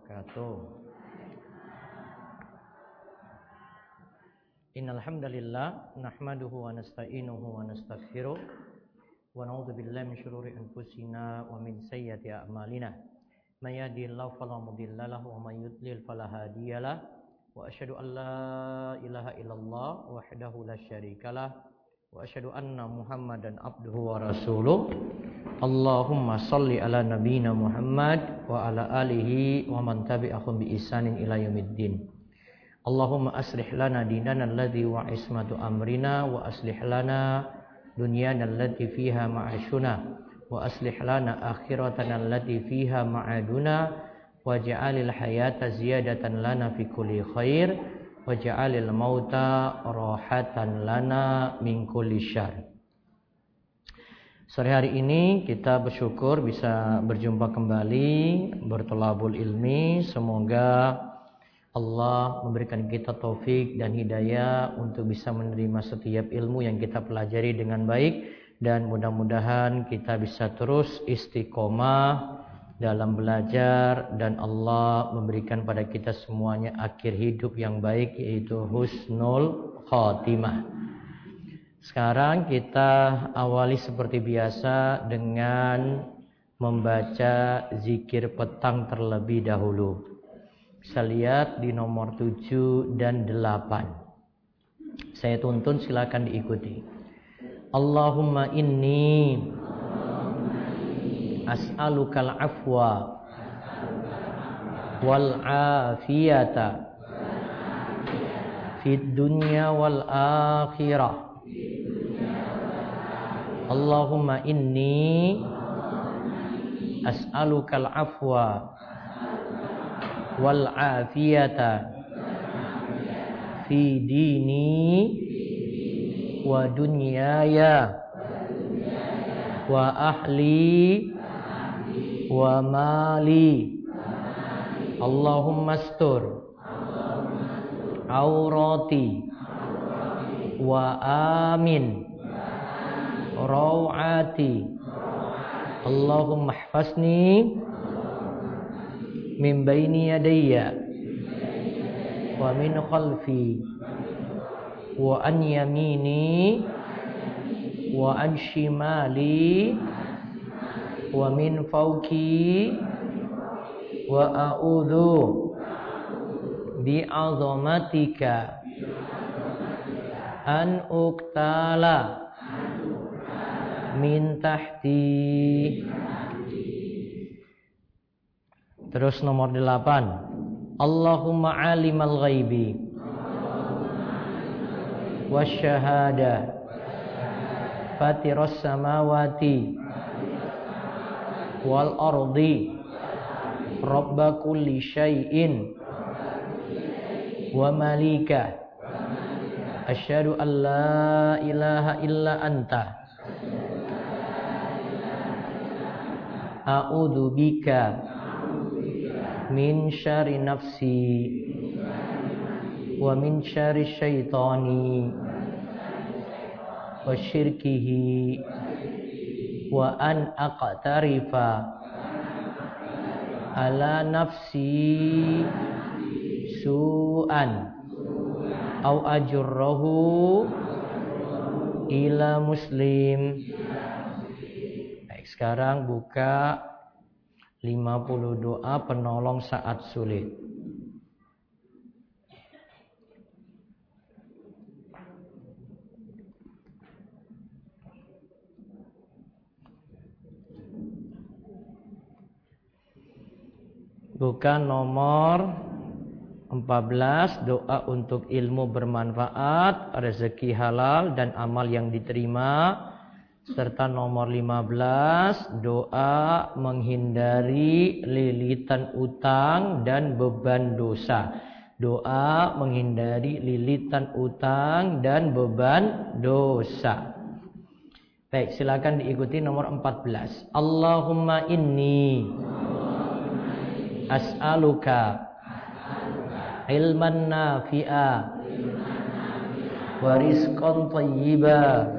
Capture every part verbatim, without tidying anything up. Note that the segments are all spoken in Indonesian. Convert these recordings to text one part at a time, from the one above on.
wabarakatuh. Innal hamdalillah nahmaduhu wa nasta'inuhu wa nastaghfiruh wa na'udzu billahi min syururi anfusina wa min sayyiati a'malina. May yahdihillahu fala mudilla lahu wa may yudlil fala hadiyalah. Wa asyhadu an la ilaha illallah wahdahu la syarikalah wa asyhadu anna Muhammadan abduhu wa rasuluh. Allahumma salli ala nabiyyina Muhammad wa ala alihi wa man tabi'ahum bi ihsanin ila yaumiddin. Allahumma aslih lana dinana alladhi wa ismatu amrina wa aslih lana dunyana allati fiha ma'ashuna wa aslih lana akhiratana allati fiha ma'aduna waj'alil hayata ziyadatan lana fi kulli khair waj'alil mauta rahatan lana min kulli syarr. Sore hari ini kita bersyukur bisa berjumpa kembali bertolabul ilmi. Semoga Allah memberikan kita taufik dan hidayah untuk bisa menerima setiap ilmu yang kita pelajari dengan baik, dan mudah-mudahan kita bisa terus istiqomah dalam belajar dan Allah memberikan pada kita semuanya akhir hidup yang baik, yaitu husnul khotimah. Sekarang kita awali seperti biasa dengan membaca zikir petang terlebih dahulu. Bisa lihat di nomor tujuh dan delapan. Saya tuntun, silakan diikuti. Allahumma inni as'alukal afwa wal afiyata fid dunya wal akhirah. Allahumma inni as'alukal afwa wal afiyata fi dini wa dunyaya wa ahli wa mali. Allahumma astur aurati wa amin rawati. Allahumma ihfazni min baini yadayya wa min khalfi wa an yamini wa an shimali wa min fawqi wa a'udzu bi 'azamatika an uqtala min tahti. Terus nomor delapan. Allahumma alimal ghaibi wasyahada fatiras samawati wal ardi rabba kulli syai'in wa malika asyhadu an la ilaha illa anta a'udzu bika min syarri nafsi wa min syarri syaitani wa syirkihi wa an aqtarifa ala nafsi su'an au ajurrahu ila muslim. Baik, sekarang buka lima puluh doa penolong saat sulit. Buka nomor empat belas, doa untuk ilmu bermanfaat, rezeki halal dan amal yang diterima. Serta nomor lima belas, doa menghindari lilitan utang dan beban dosa. Doa menghindari lilitan utang dan beban dosa. Baik, silakan diikuti nomor empat belas. Allahumma inni as'aluka ilman nafi'a wa rizqan thayyiba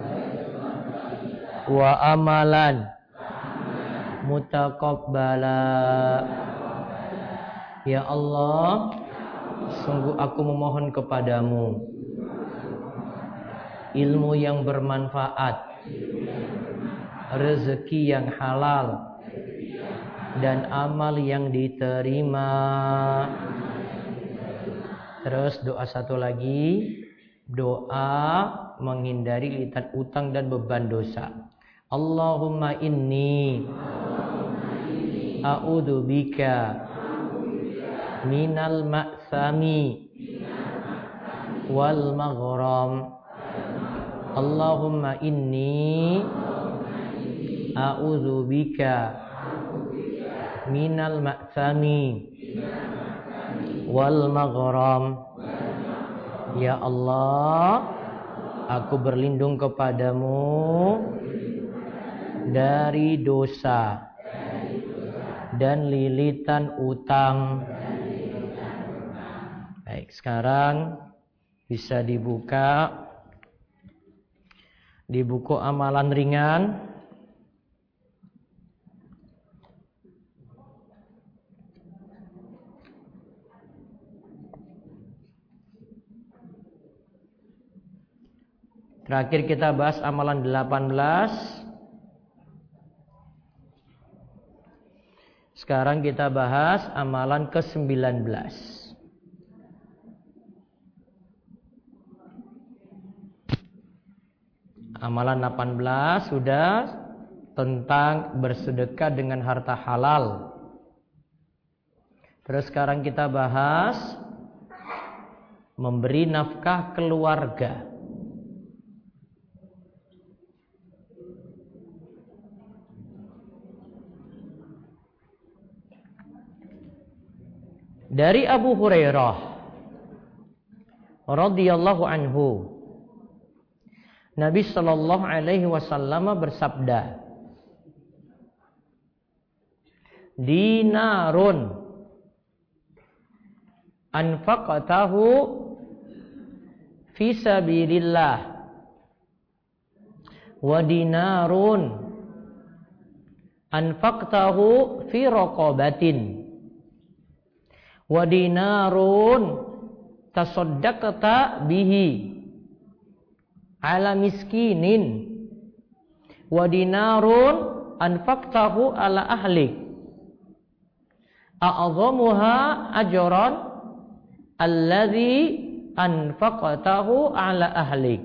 wa amalan mutaqabbala Ya Allah, sungguh aku memohon kepadamu ilmu yang bermanfaat, rezeki yang halal, dan amal yang diterima. Terus doa satu lagi, doa menghindari litan utang dan beban dosa. Allahumma inni a'udzu bika minal ma'sami wal maghram. Allahumma inni a'udzu bika minal ma'sami wal maghram. Ya Allah, aku berlindung kepadamu dari dosa dan lilitan utang. Baik, sekarang bisa dibuka di buku amalan ringan. Terakhir kita bahas amalan delapan belas. Sekarang kita bahas amalan ke sembilan belas. Amalan delapan belas sudah tentang bersedekah dengan harta halal. Terus sekarang kita bahas memberi nafkah keluarga. Dari Abu Hurairah radhiyallahu anhu, Nabi sallallahu alaihi wasallam bersabda, dinarun anfaqatahu fi sabilillah wa dinarun anfaqtahu fi raqabatin wa dinarun tasaddaqta bihi ala miskinin wa dinarun anfaqtahu ala ahlik a'adhamuha ajran alladhi anfaqtahu ala ahlik.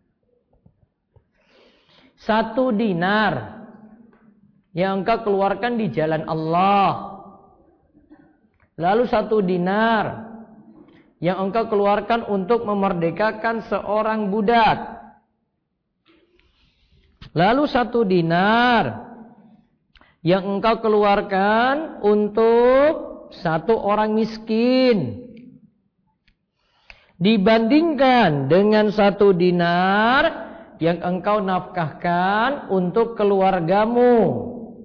Satu dinar yang engkau keluarkan di jalan Allah, lalu satu dinar yang engkau keluarkan untuk memerdekakan seorang budak, lalu satu dinar yang engkau keluarkan untuk satu orang miskin, dibandingkan dengan satu dinar yang engkau nafkahkan untuk keluargamu,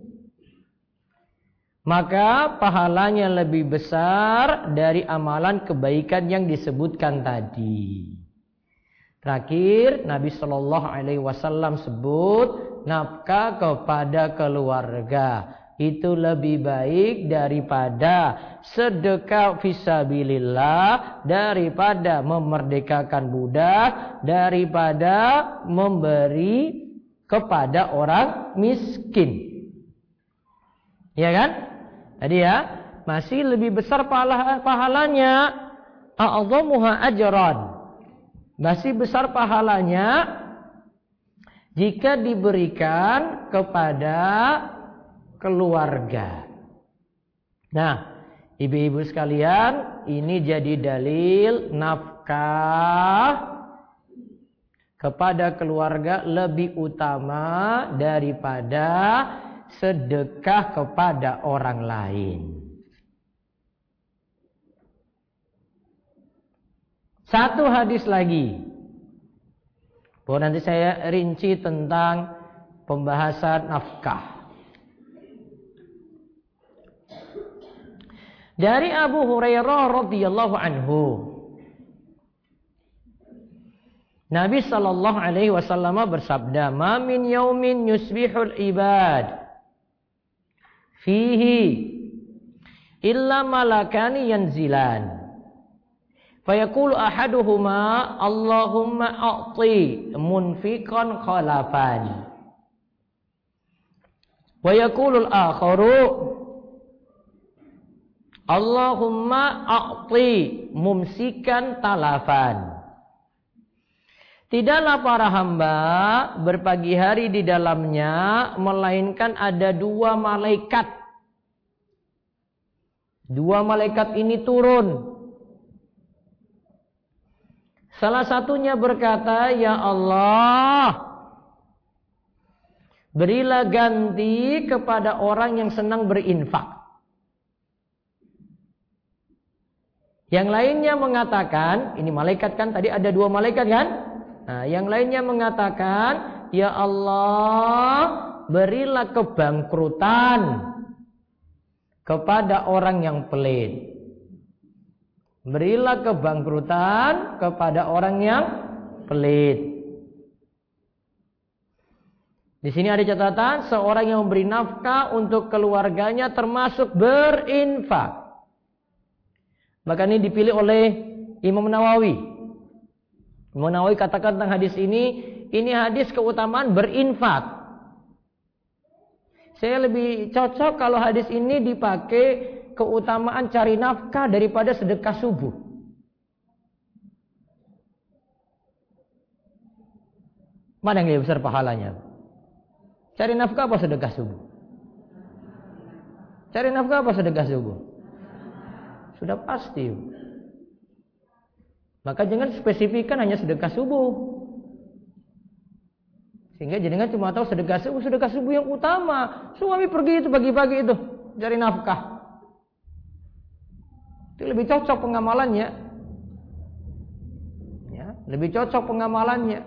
maka pahalanya lebih besar dari amalan kebaikan yang disebutkan tadi. Terakhir, Nabi Shallallahu Alaihi Wasallam sebut nafkah kepada keluarga itu lebih baik daripada sedekah fisabilillah, daripada memerdekakan budak, daripada memberi kepada orang miskin. Ya kan? Jadi ya, masih lebih besar pahala, pahalanya, a'adhamuha ajran. Masih besar pahalanya jika diberikan kepada keluarga. Nah, ibu-ibu sekalian, ini jadi dalil nafkah kepada keluarga lebih utama daripada sedekah kepada orang lain. Satu hadis lagi. Bahwa nanti saya rinci tentang pembahasan nafkah. Dari Abu Hurairah radhiyallahu anhu, Nabi sallallahu alaihi wasallam bersabda, "Ma min yaumin yusbihul ibad fihi illa malakani yanzilan. Fayaqulu ahaduhuma Allahumma a'ti munfiqan khalafan. Wa yaqulu al-akharu Allahumma a'ti mumsikan talafan. Tidaklah para hamba berpagi hari di dalamnya melainkan ada dua malaikat. Dua malaikat ini turun. Salah satunya berkata, "Ya Allah, berilah ganti kepada orang yang senang berinfak." Yang lainnya mengatakan, ini malaikat kan, tadi ada dua malaikat kan? Nah, yang lainnya mengatakan, "Ya Allah, berilah kebangkrutan kepada orang yang pelit." Berilah kebangkrutan kepada orang yang pelit. Di sini ada catatan, seorang yang memberi nafkah untuk keluarganya termasuk berinfak. Maka ini dipilih oleh Imam Nawawi. Imam Nawawi katakan tentang hadis ini, ini hadis keutamaan berinfak. Saya lebih cocok kalau hadis ini dipakai keutamaan cari nafkah daripada sedekah subuh. Mana yang lebih besar pahalanya? Cari nafkah apa sedekah subuh? Cari nafkah apa sedekah subuh? Sudah pasti. Maka jangan spesifikkan hanya sedekah subuh. Sehingga jenengan cuma tahu sedekah subuh, sedekah subuh yang utama. Suami pergi itu pagi-pagi itu cari nafkah. Itu lebih cocok pengamalannya. Ya, lebih cocok pengamalannya.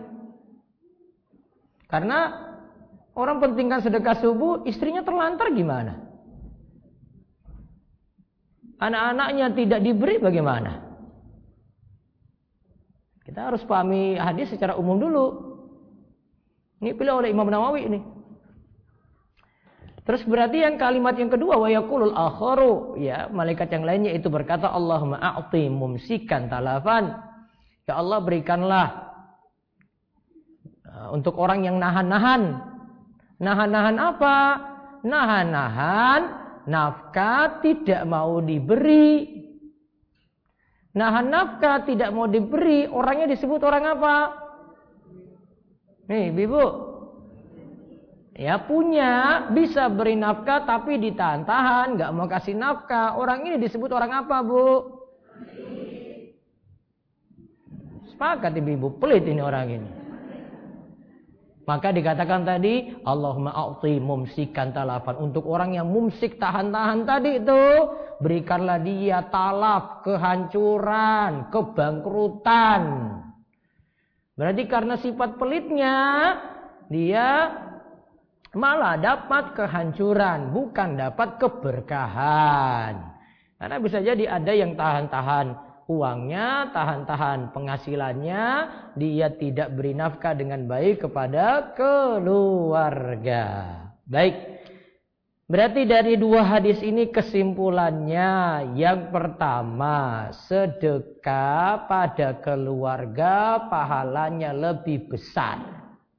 Karena orang pentingkan sedekah subuh, istrinya terlantar gimana? Anak-anaknya tidak diberi bagaimana? Kita harus pahami hadis secara umum dulu. Ini pilih oleh Imam Nawawi ini. Terus berarti yang kalimat yang kedua, wa yaqulul akharu, ya, malaikat yang lainnya itu berkata, Allahumma a'ti mumsikan talafan. Ya Allah, berikanlah uh, untuk orang yang nahan-nahan. Nahan-nahan apa? Nahan-nahan nafkah tidak mau diberi. Nahan nafkah tidak mau diberi, orangnya disebut orang apa? Nih, Ibu. Ya, punya, bisa beri nafkah tapi ditahan-tahan, nggak mau kasih nafkah. Orang ini disebut orang apa, Bu? Sepakat ibu-ibu, pelit ini orang ini. Maka dikatakan tadi, Allahumma a'ti mumsikan talafan. Untuk orang yang mumsik tahan-tahan tadi itu, berikanlah dia talaf, kehancuran, kebangkrutan. Berarti karena sifat pelitnya, dia malah dapat kehancuran, bukan dapat keberkahan. Karena bisa jadi ada yang tahan-tahan uangnya, tahan-tahan penghasilannya, dia tidak beri nafkah dengan baik kepada keluarga. Baik, berarti dari dua hadis ini kesimpulannya, yang pertama, sedekah pada keluarga pahalanya lebih besar.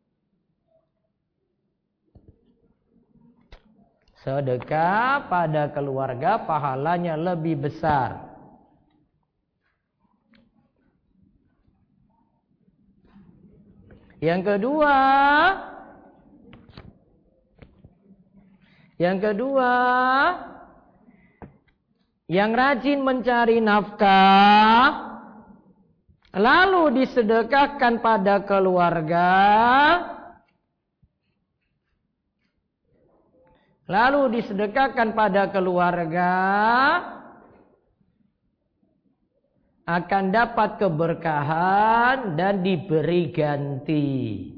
Sedekah pada keluarga pahalanya lebih besar. Yang kedua, yang kedua, yang rajin mencari nafkah, lalu disedekahkan pada keluarga, lalu disedekahkan pada keluarga, akan dapat keberkahan dan diberi ganti.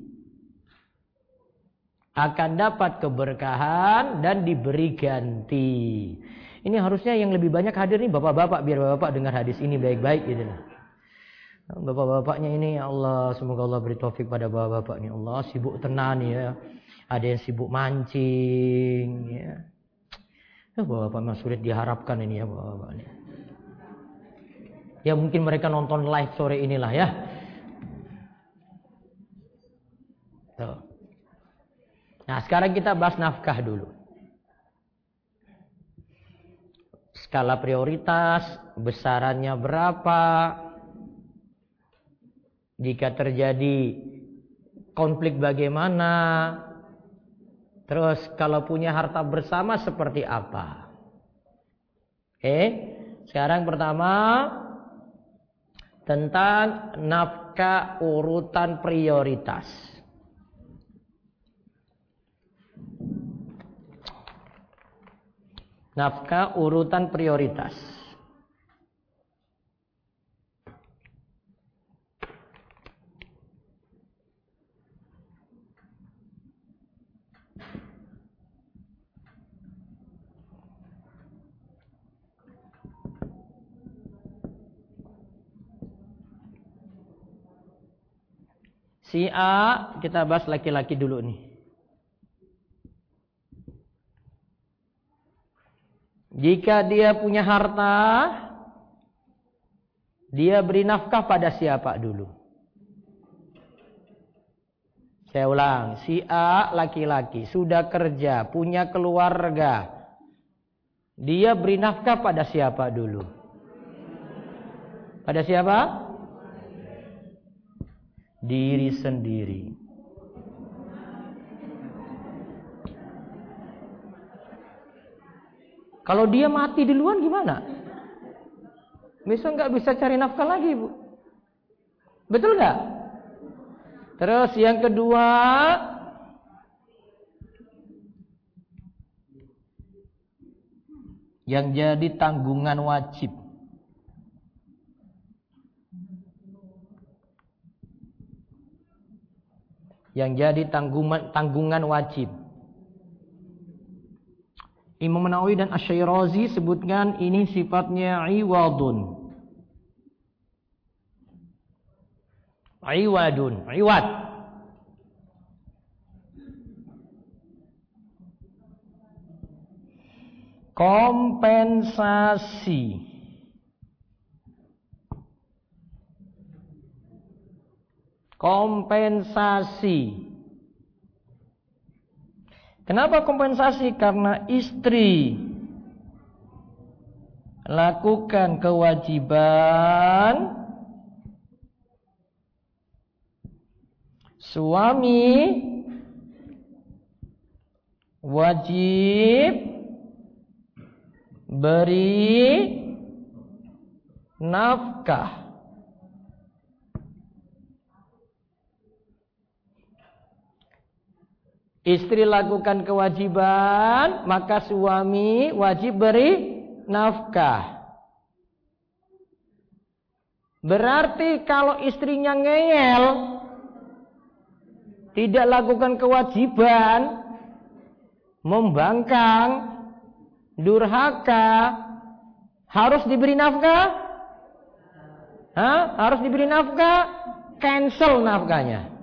Akan dapat keberkahan dan diberi ganti. Ini harusnya yang lebih banyak hadir nih bapak-bapak, biar bapak dengar hadis ini baik-baik gitu. Bapak-bapaknya ini, ya Allah, semoga Allah beri taufik pada bapak-bapaknya. Allah, sibuk tenan ya. Ada yang sibuk mancing ya. Ya, Bapak memang sulit diharapkan ini ya Bapak ini. Ya mungkin mereka nonton live sore inilah ya. Tuh. Nah sekarang kita bahas nafkah dulu. Skala prioritas, besarannya berapa, jika terjadi konflik bagaimana, terus kalau punya harta bersama seperti apa. Oke, sekarang pertama tentang nafkah urutan prioritas. Nafkah urutan prioritas. Si A, kita bahas laki-laki dulu nih. Jika dia punya harta, dia beri nafkah pada siapa dulu? Saya ulang, si A laki-laki, sudah kerja, punya keluarga. Dia beri nafkah pada siapa dulu? Pada siapa? Diri sendiri. Kalau dia mati duluan gimana? Besok nggak bisa cari nafkah lagi, Bu. Betul nggak? Terus yang kedua, yang jadi tanggungan wajib. Yang jadi tanggungan tanggungan wajib. Imam Nawawi dan Asy-Syairazi sebutkan ini sifatnya iwadun. Iwadun, iwad. Kompensasi. Kompensasi. Kenapa kompensasi? Karena istri lakukan kewajiban, suami wajib beri nafkah. Istri lakukan kewajiban, maka suami wajib beri nafkah. Berarti kalau istrinya ngeyel, tidak lakukan kewajiban, membangkang, durhaka, harus diberi nafkah? Hah? Harus diberi nafkah? Cancel nafkahnya.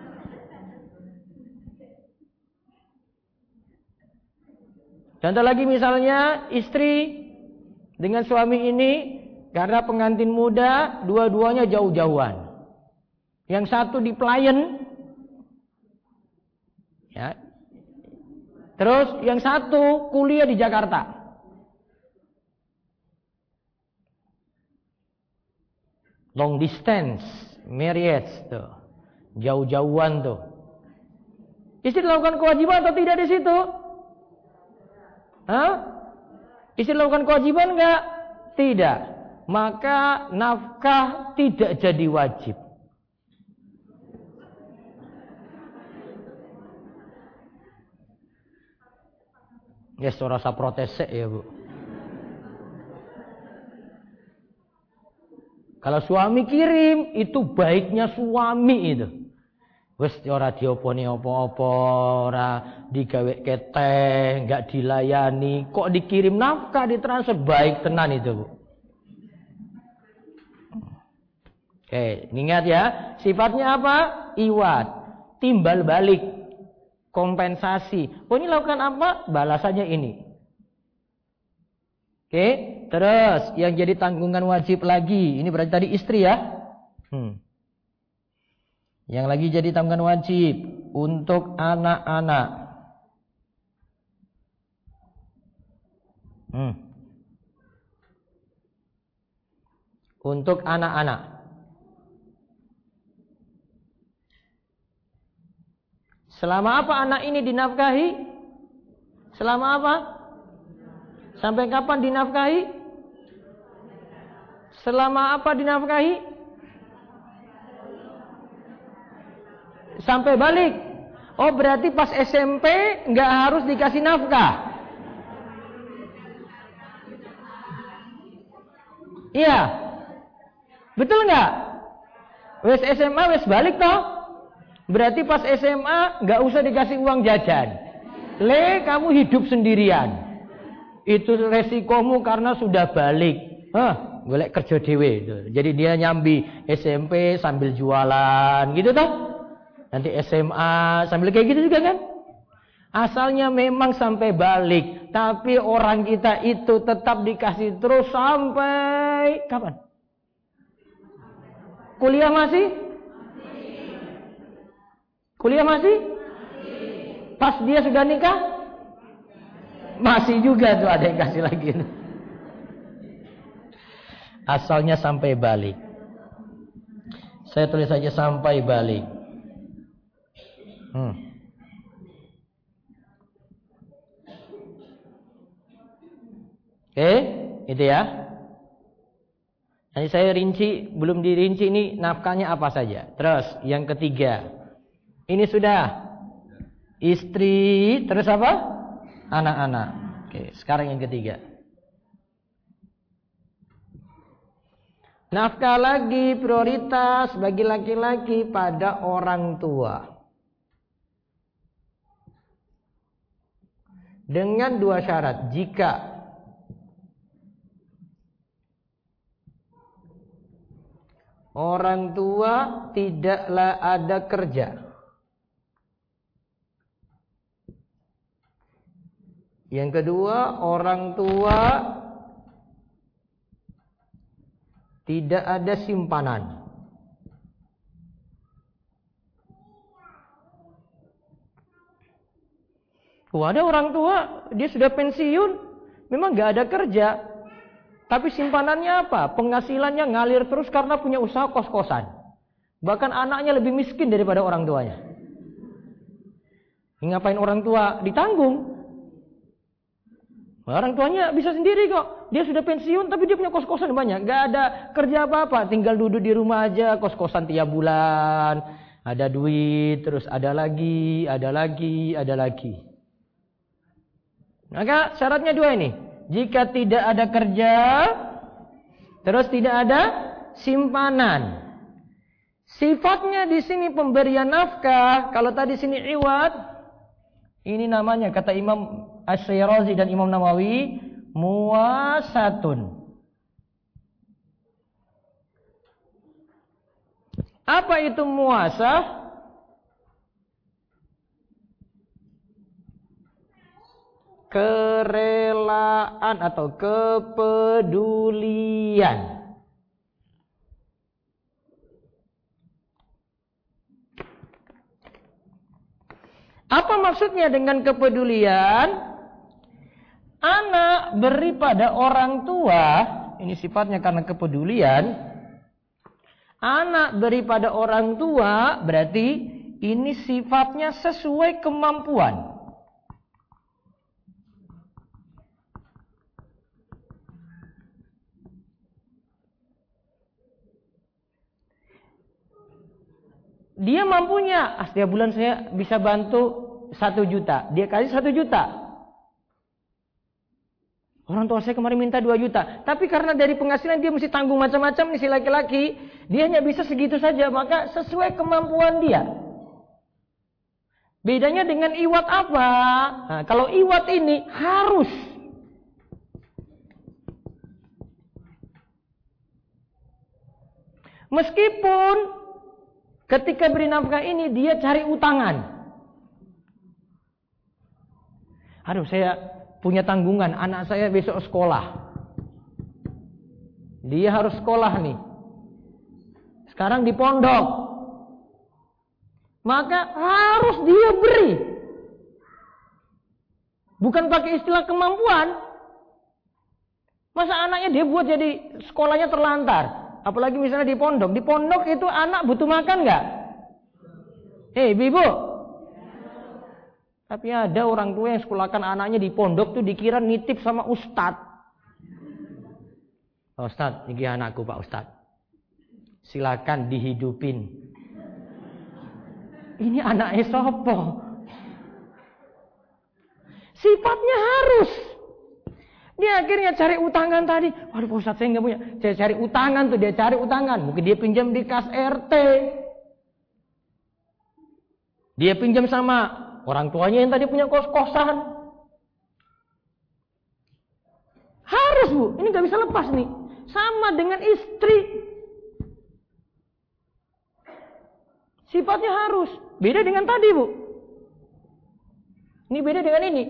Contoh lagi misalnya istri dengan suami ini karena pengantin muda dua-duanya jauh-jauhan. Yang satu di Pelayan, ya. Terus yang satu kuliah di Jakarta. Long distance marriage tuh, jauh-jauhan tuh. Istri lakukan kewajiban atau tidak di situ? Hah? Istri lakukan kewajiban enggak? Tidak. Maka nafkah tidak jadi wajib. Ya, yes, rasa protes ya, Bu. Kalau suami kirim, itu baiknya suami itu. Wes ora dioponi apa-apa, ora digawe keteng, enggak dilayani, kok dikirim nafkah ditransfer, baik tenan itu, Bu. Oke, ingat ya, sifatnya apa? Iwad, timbal balik, kompensasi. Oh ini lakukan apa? Balasannya ini. Oke, terus yang jadi tanggungan wajib lagi, ini berarti tadi istri ya. Hmm. Yang lagi jadi tanggungan wajib untuk anak-anak. Hmm. Untuk anak-anak. Selama apa anak ini dinafkahi? Selama apa? Sampai kapan dinafkahi? Selama apa dinafkahi? Sampai balik. Oh berarti pas S M P nggak harus dikasih nafkah. Iya. Betul nggak? Wes S M A wes balik toh. Berarti pas S M A nggak usah dikasih uang jajan. Le kamu hidup sendirian. Itu resikomu karena sudah balik. Hah, golek kerja dewe. Jadi dia nyambi S M P sambil jualan, gitu toh? Nanti S M A sambil kayak gitu juga kan? Asalnya memang sampai balik, tapi orang kita itu tetap dikasih terus sampai kapan? Kuliah masih? Kuliah masih? Pas dia sudah nikah? Masih juga tuh ada yang kasih lagi. Asalnya sampai balik. Saya tulis saja sampai balik. Hmm. Oke, itu ya. Nanti saya rinci, belum dirinci ini nafkahnya apa saja. Terus yang ketiga. Ini sudah istri, terus apa? Anak-anak. Oke, sekarang yang ketiga. Nafkah lagi prioritas bagi laki-laki pada orang tua. Dengan dua syarat. Jika orang tua tidaklah ada kerja. Yang kedua, orang tua tidak ada simpanan. Oh, ada orang tua, dia sudah pensiun, memang gak ada kerja. Tapi simpanannya apa? Penghasilannya ngalir terus karena punya usaha kos-kosan. Bahkan anaknya lebih miskin daripada orang tuanya. Ngapain orang tua ditanggung? Orang tuanya bisa sendiri kok. Dia sudah pensiun tapi dia punya kos-kosan banyak. Gak ada kerja apa-apa. Tinggal duduk di rumah aja. Kos-kosan tiap bulan. Ada duit. Terus ada lagi. Ada lagi. Ada lagi. Maka syaratnya dua ini. Jika tidak ada kerja. Terus tidak ada simpanan. Sifatnya di sini pemberian nafkah. Kalau tadi sini iwad. Ini namanya kata Imam Asy-Syirazi dan Imam Nawawi muwasatun. Apa itu muwasah? Kerelaan atau kepedulian. Apa maksudnya dengan kepedulian? Anak beri pada orang tua, ini sifatnya karena kepedulian. Anak beri pada orang tua, berarti ini sifatnya sesuai kemampuan. Dia mampunya, ah, setiap bulan saya bisa bantu satu juta. Dia kasih satu juta. Orang tua saya kemarin minta dua juta. Tapi karena dari penghasilan dia mesti tanggung macam-macam nih si laki-laki. Dia hanya bisa segitu saja. Maka sesuai kemampuan dia. Bedanya dengan iwat apa? Nah, kalau iwat ini harus. Meskipun ketika beri nafkah ini dia cari utangan. Aduh, saya punya tanggungan, anak saya besok sekolah. Dia harus sekolah nih. Sekarang di pondok. Maka harus dia beri. Bukan pakai istilah kemampuan. Masa anaknya dia buat jadi sekolahnya terlantar. Apalagi misalnya di pondok. Di pondok itu anak butuh makan nggak? Hei ibu. Tapi ada orang tua yang sekolahkan anaknya di pondok tuh dikira nitip sama ustadz. Ustadz, ini anakku Pak Ustadz. Silakan dihidupin. Ini anaknya sopo. Sifatnya harus. Dia akhirnya cari utangan tadi. Waduh Pak Ustadz saya nggak punya. Saya cari utangan tuh, dia cari utangan. Mungkin dia pinjam di kas R T. Dia pinjam sama orang tuanya yang tadi punya kos-kosan. Harus Bu, ini nggak bisa lepas nih. Sama dengan istri. Sifatnya harus. Beda dengan tadi Bu. Ini beda dengan ini.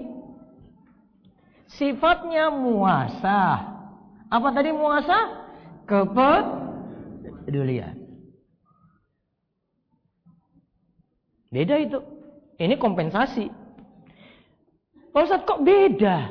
Sifatnya muasah. Apa tadi muasah? Kepedulian. Beda itu. Ini kompensasi. Pak Ustadz kok beda?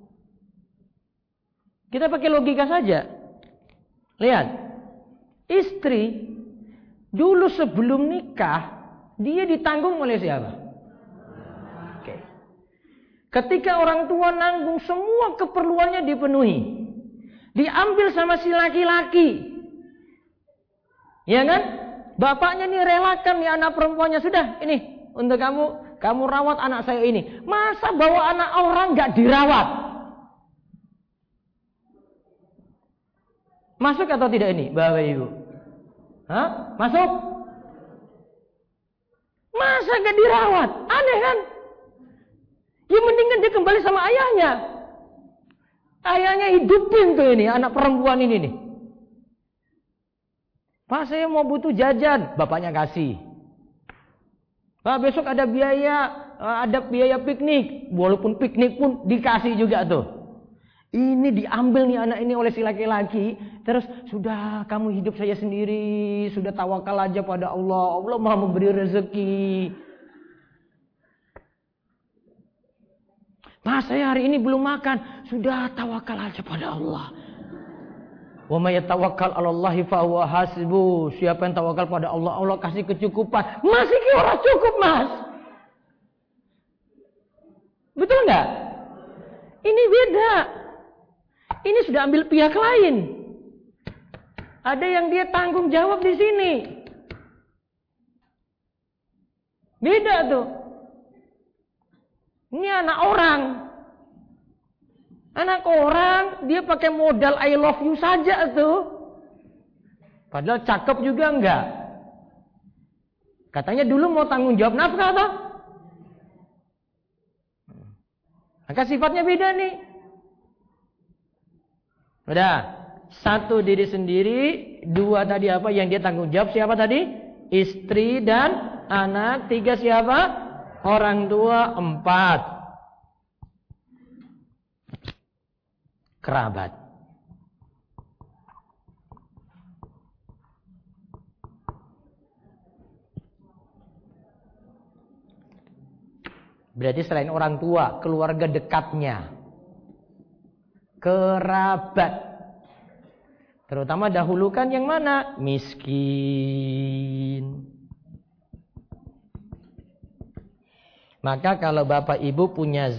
Kita pakai logika saja. Lihat. Istri dulu sebelum nikah dia ditanggung oleh siapa? Oke. Ketika orang tua nanggung semua keperluannya dipenuhi. Diambil sama si laki-laki. Ya kan? Bapaknya nih relakan nih anak perempuannya. Sudah ini untuk kamu. Kamu rawat anak saya ini. Masa bawa anak orang gak dirawat? Masuk atau tidak ini Bapak Ibu? Hah? Masuk? Masa gak dirawat? Aneh kan? Ya mendingan dia kembali sama ayahnya. Ayahnya hidupin tuh ini anak perempuan ini nih. Pak saya mau butuh jajan, bapaknya kasih. Pak besok ada biaya, ada biaya piknik, walaupun piknik pun dikasih juga tuh. Ini diambil nih anak ini oleh si laki-laki, terus sudah kamu hidup saya sendiri, sudah tawakal aja pada Allah, Allah Maha memberi rezeki. Pak saya hari ini belum makan, sudah tawakal aja pada Allah. Wa may yatawakkal 'alallahi fa huwa hasbuh. Siapa yang tawakal pada Allah, Allah kasih kecukupan. Masih kira cukup, Mas. Betul enggak? Ini beda. Ini sudah ambil pihak lain. Ada yang dia tanggung jawab di sini. Beda tuh. Ini anak orang. Anak orang, dia pakai modal I love you saja tuh. Padahal cakep juga enggak. Katanya dulu mau tanggung jawab nafkah toh. Maka sifatnya beda nih. Udah. Satu diri sendiri. Dua tadi apa yang dia tanggung jawab. Siapa tadi? Istri dan anak. Tiga siapa? Orang tua. Empat. Kerabat. Berarti selain orang tua, keluarga dekatnya. Kerabat. Terutama dahulukan yang mana? Miskin. Maka kalau Bapak Ibu punya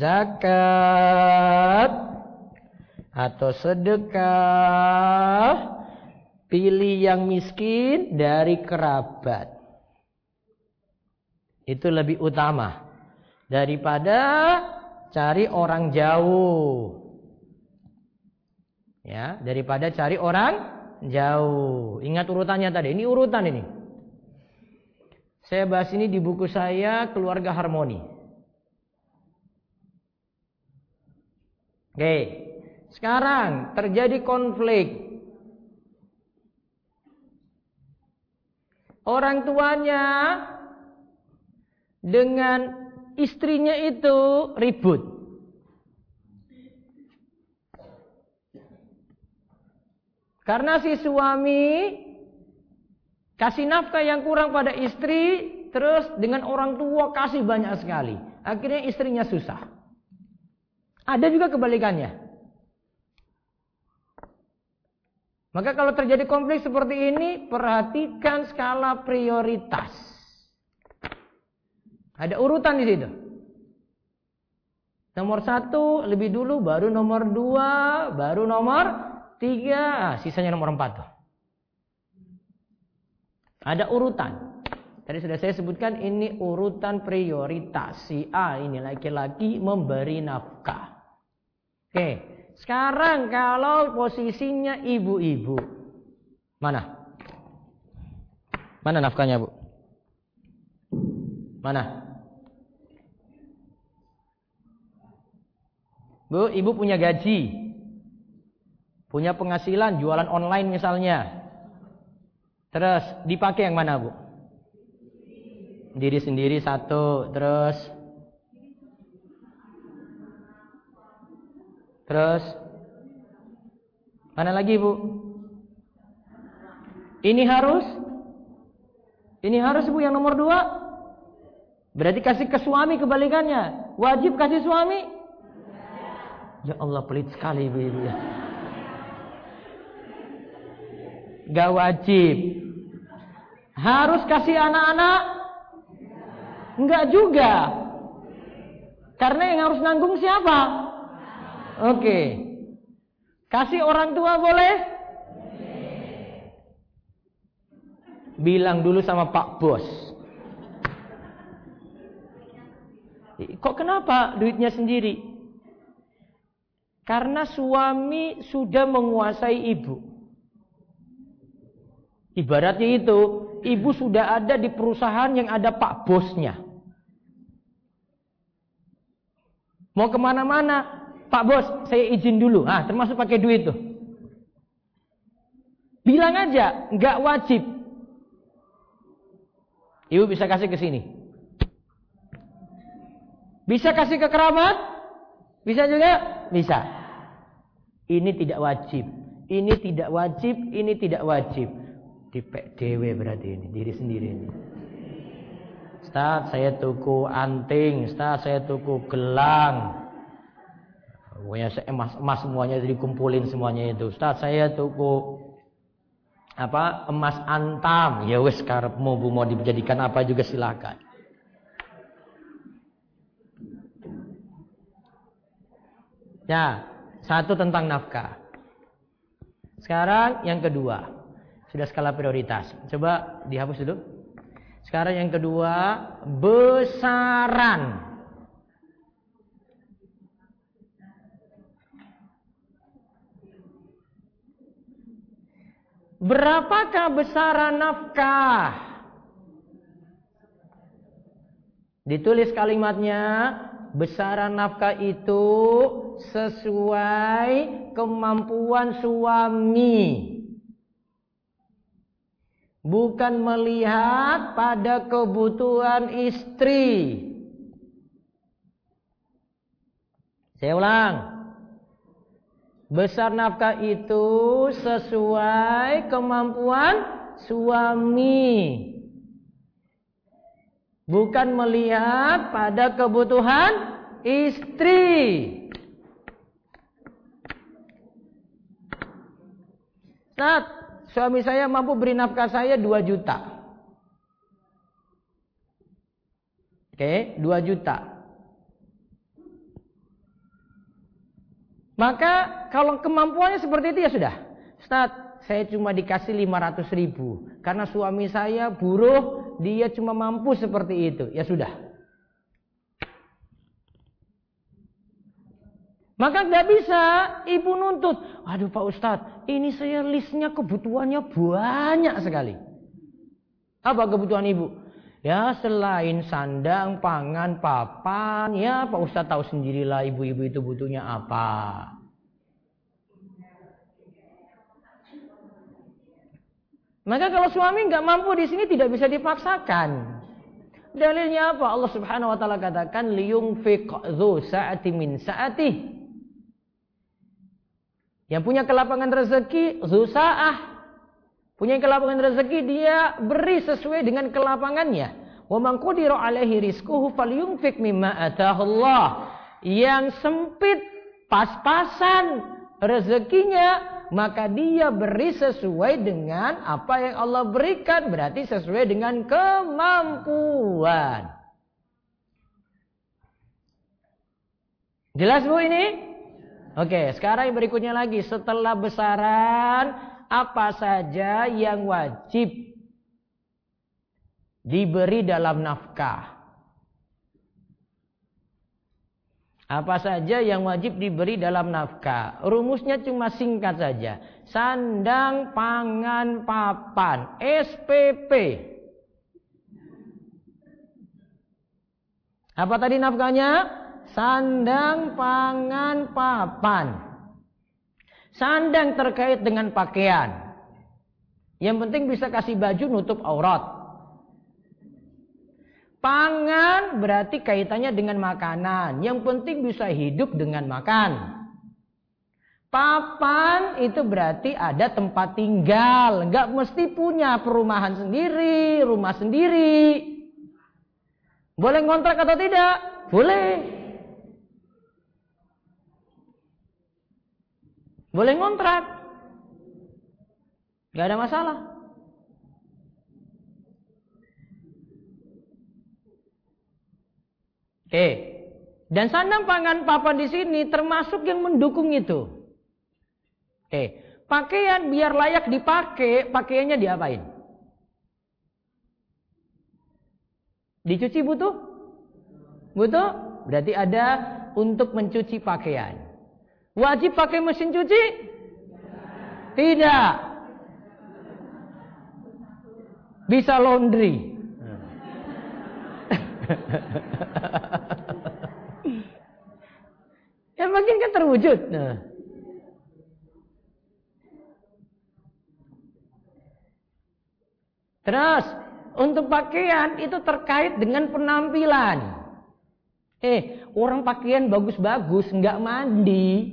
zakat atau sedekah, pilih yang miskin dari kerabat. Itu lebih utama daripada cari orang jauh. Ya, daripada cari orang jauh. Ingat urutannya tadi. Ini urutan ini. Saya bahas ini di buku saya Keluarga Harmoni. Oke. Sekarang terjadi konflik. Orang tuanya dengan istrinya itu ribut. Karena si suami kasih nafkah yang kurang pada istri, terus dengan orang tua kasih banyak sekali. Akhirnya istrinya susah. Ada juga kebalikannya. Maka kalau terjadi konflik seperti ini, perhatikan skala prioritas. Ada urutan di situ. Nomor satu lebih dulu, baru nomor dua, baru nomor tiga, ah, sisanya nomor empat tuh. Ada urutan. Tadi sudah saya sebutkan ini urutan prioritas. Si A ini laki-laki memberi nafkah. Oke, sekarang kalau posisinya ibu-ibu, mana? Mana nafkahnya, Bu? Mana? Bu, ibu punya gaji, punya penghasilan, jualan online misalnya. Terus dipakai yang mana, Bu? Diri sendiri satu, terus Terus mana lagi, Bu? Ini harus Ini harus, Bu, yang nomor dua. Berarti kasih ke suami kebalikannya. Wajib kasih suami? Ya Allah, pelit sekali ibu-ibu ya. Gak wajib. Harus kasih anak-anak? Enggak juga. Karena yang harus nanggung siapa? Oke. Kasih orang tua boleh? Bilang dulu sama Pak Bos. Kok kenapa duitnya sendiri? Karena suami sudah menguasai ibu. Ibaratnya itu, ibu sudah ada di perusahaan yang ada Pak Bosnya. Mau kemana-mana, Pak Bos, saya izin dulu. Ah, termasuk pakai duit tuh. Bilang aja, nggak wajib. Ibu bisa kasih ke sini. Bisa kasih ke kerabat? Bisa juga? Bisa. Ini tidak wajib. Ini tidak wajib, ini tidak wajib. Dipek dewe berarti ini, diri sendiri ini. Ustaz, saya tuku anting, Ustaz, saya tuku gelang. Pokoknya emas-emas semuanya dikumpulin semuanya itu. Ustaz, saya tuku apa? Emas antam. Ya wes, karepmu Bu, mau dijadikan apa juga silakan. Ya, satu tentang nafkah. Sekarang yang kedua. Sudah skala prioritas. Coba dihapus dulu. Sekarang yang kedua, besaran. Berapakah besaran nafkah? Ditulis kalimatnya, besaran nafkah itu sesuai kemampuan suami. Bukan melihat pada kebutuhan istri. Saya ulang. Besar nafkah itu sesuai kemampuan suami. Bukan melihat pada kebutuhan istri. Ustaz, suami saya mampu beri nafkah saya dua juta. Oke, dua juta. Maka kalau kemampuannya seperti itu ya sudah. Ustaz, saya cuma dikasih lima ratus ribu. Karena suami saya buruh, dia cuma mampu seperti itu. Ya sudah. Maka gak bisa ibu nuntut. Waduh Pak Ustadz, ini saya listnya kebutuhannya banyak sekali. Apa kebutuhan ibu? Ya selain sandang, pangan, papan, ya Pak Ustadz tahu sendirilah ibu-ibu itu butuhnya apa. Maka kalau suami nggak mampu di sini tidak bisa dipaksakan. Dalilnya apa? Allah Subhanahu Wa Taala katakan liyunfiq dzu sa'ati min sa'atih. Yang punya kelapangan rezeki, zusa'ah. Punya kelapangan rezeki, dia beri sesuai dengan kelapangannya. Wa man qudira alaihi rizquhu falyunfik mimma ataahu Allah. Yang sempit, pas-pasan rezekinya, maka dia beri sesuai dengan apa yang Allah berikan. Berarti sesuai dengan kemampuan. Jelas Bu ini? Oke, sekarang yang berikutnya lagi. Setelah besaran, apa saja yang wajib diberi dalam nafkah? Apa saja yang wajib diberi dalam nafkah? Rumusnya cuma singkat saja. Sandang, pangan, papan. S P P. Apa tadi nafkahnya? Sandang, pangan, papan. Sandang terkait dengan pakaian. Yang penting bisa kasih baju nutup aurat. Pangan berarti kaitannya dengan makanan. Yang penting bisa hidup dengan makan. Papan itu berarti ada tempat tinggal. Enggak mesti punya perumahan sendiri, rumah sendiri. Boleh ngontrak atau tidak? Boleh. Boleh ngontrak. Gak ada masalah. Oke. Dan sandang pangan papan di sini termasuk yang mendukung itu. Oke. Pakaian biar layak dipakai, pakaiannya diapain? Dicuci butuh? Butuh? Berarti ada untuk mencuci pakaian. Wajib pakai mesin cuci? Tidak. Bisa laundry. Yang penting kan terwujud. Nah. Terus, untuk pakaian itu terkait dengan penampilan. Eh, orang pakaian bagus-bagus, nggak mandi.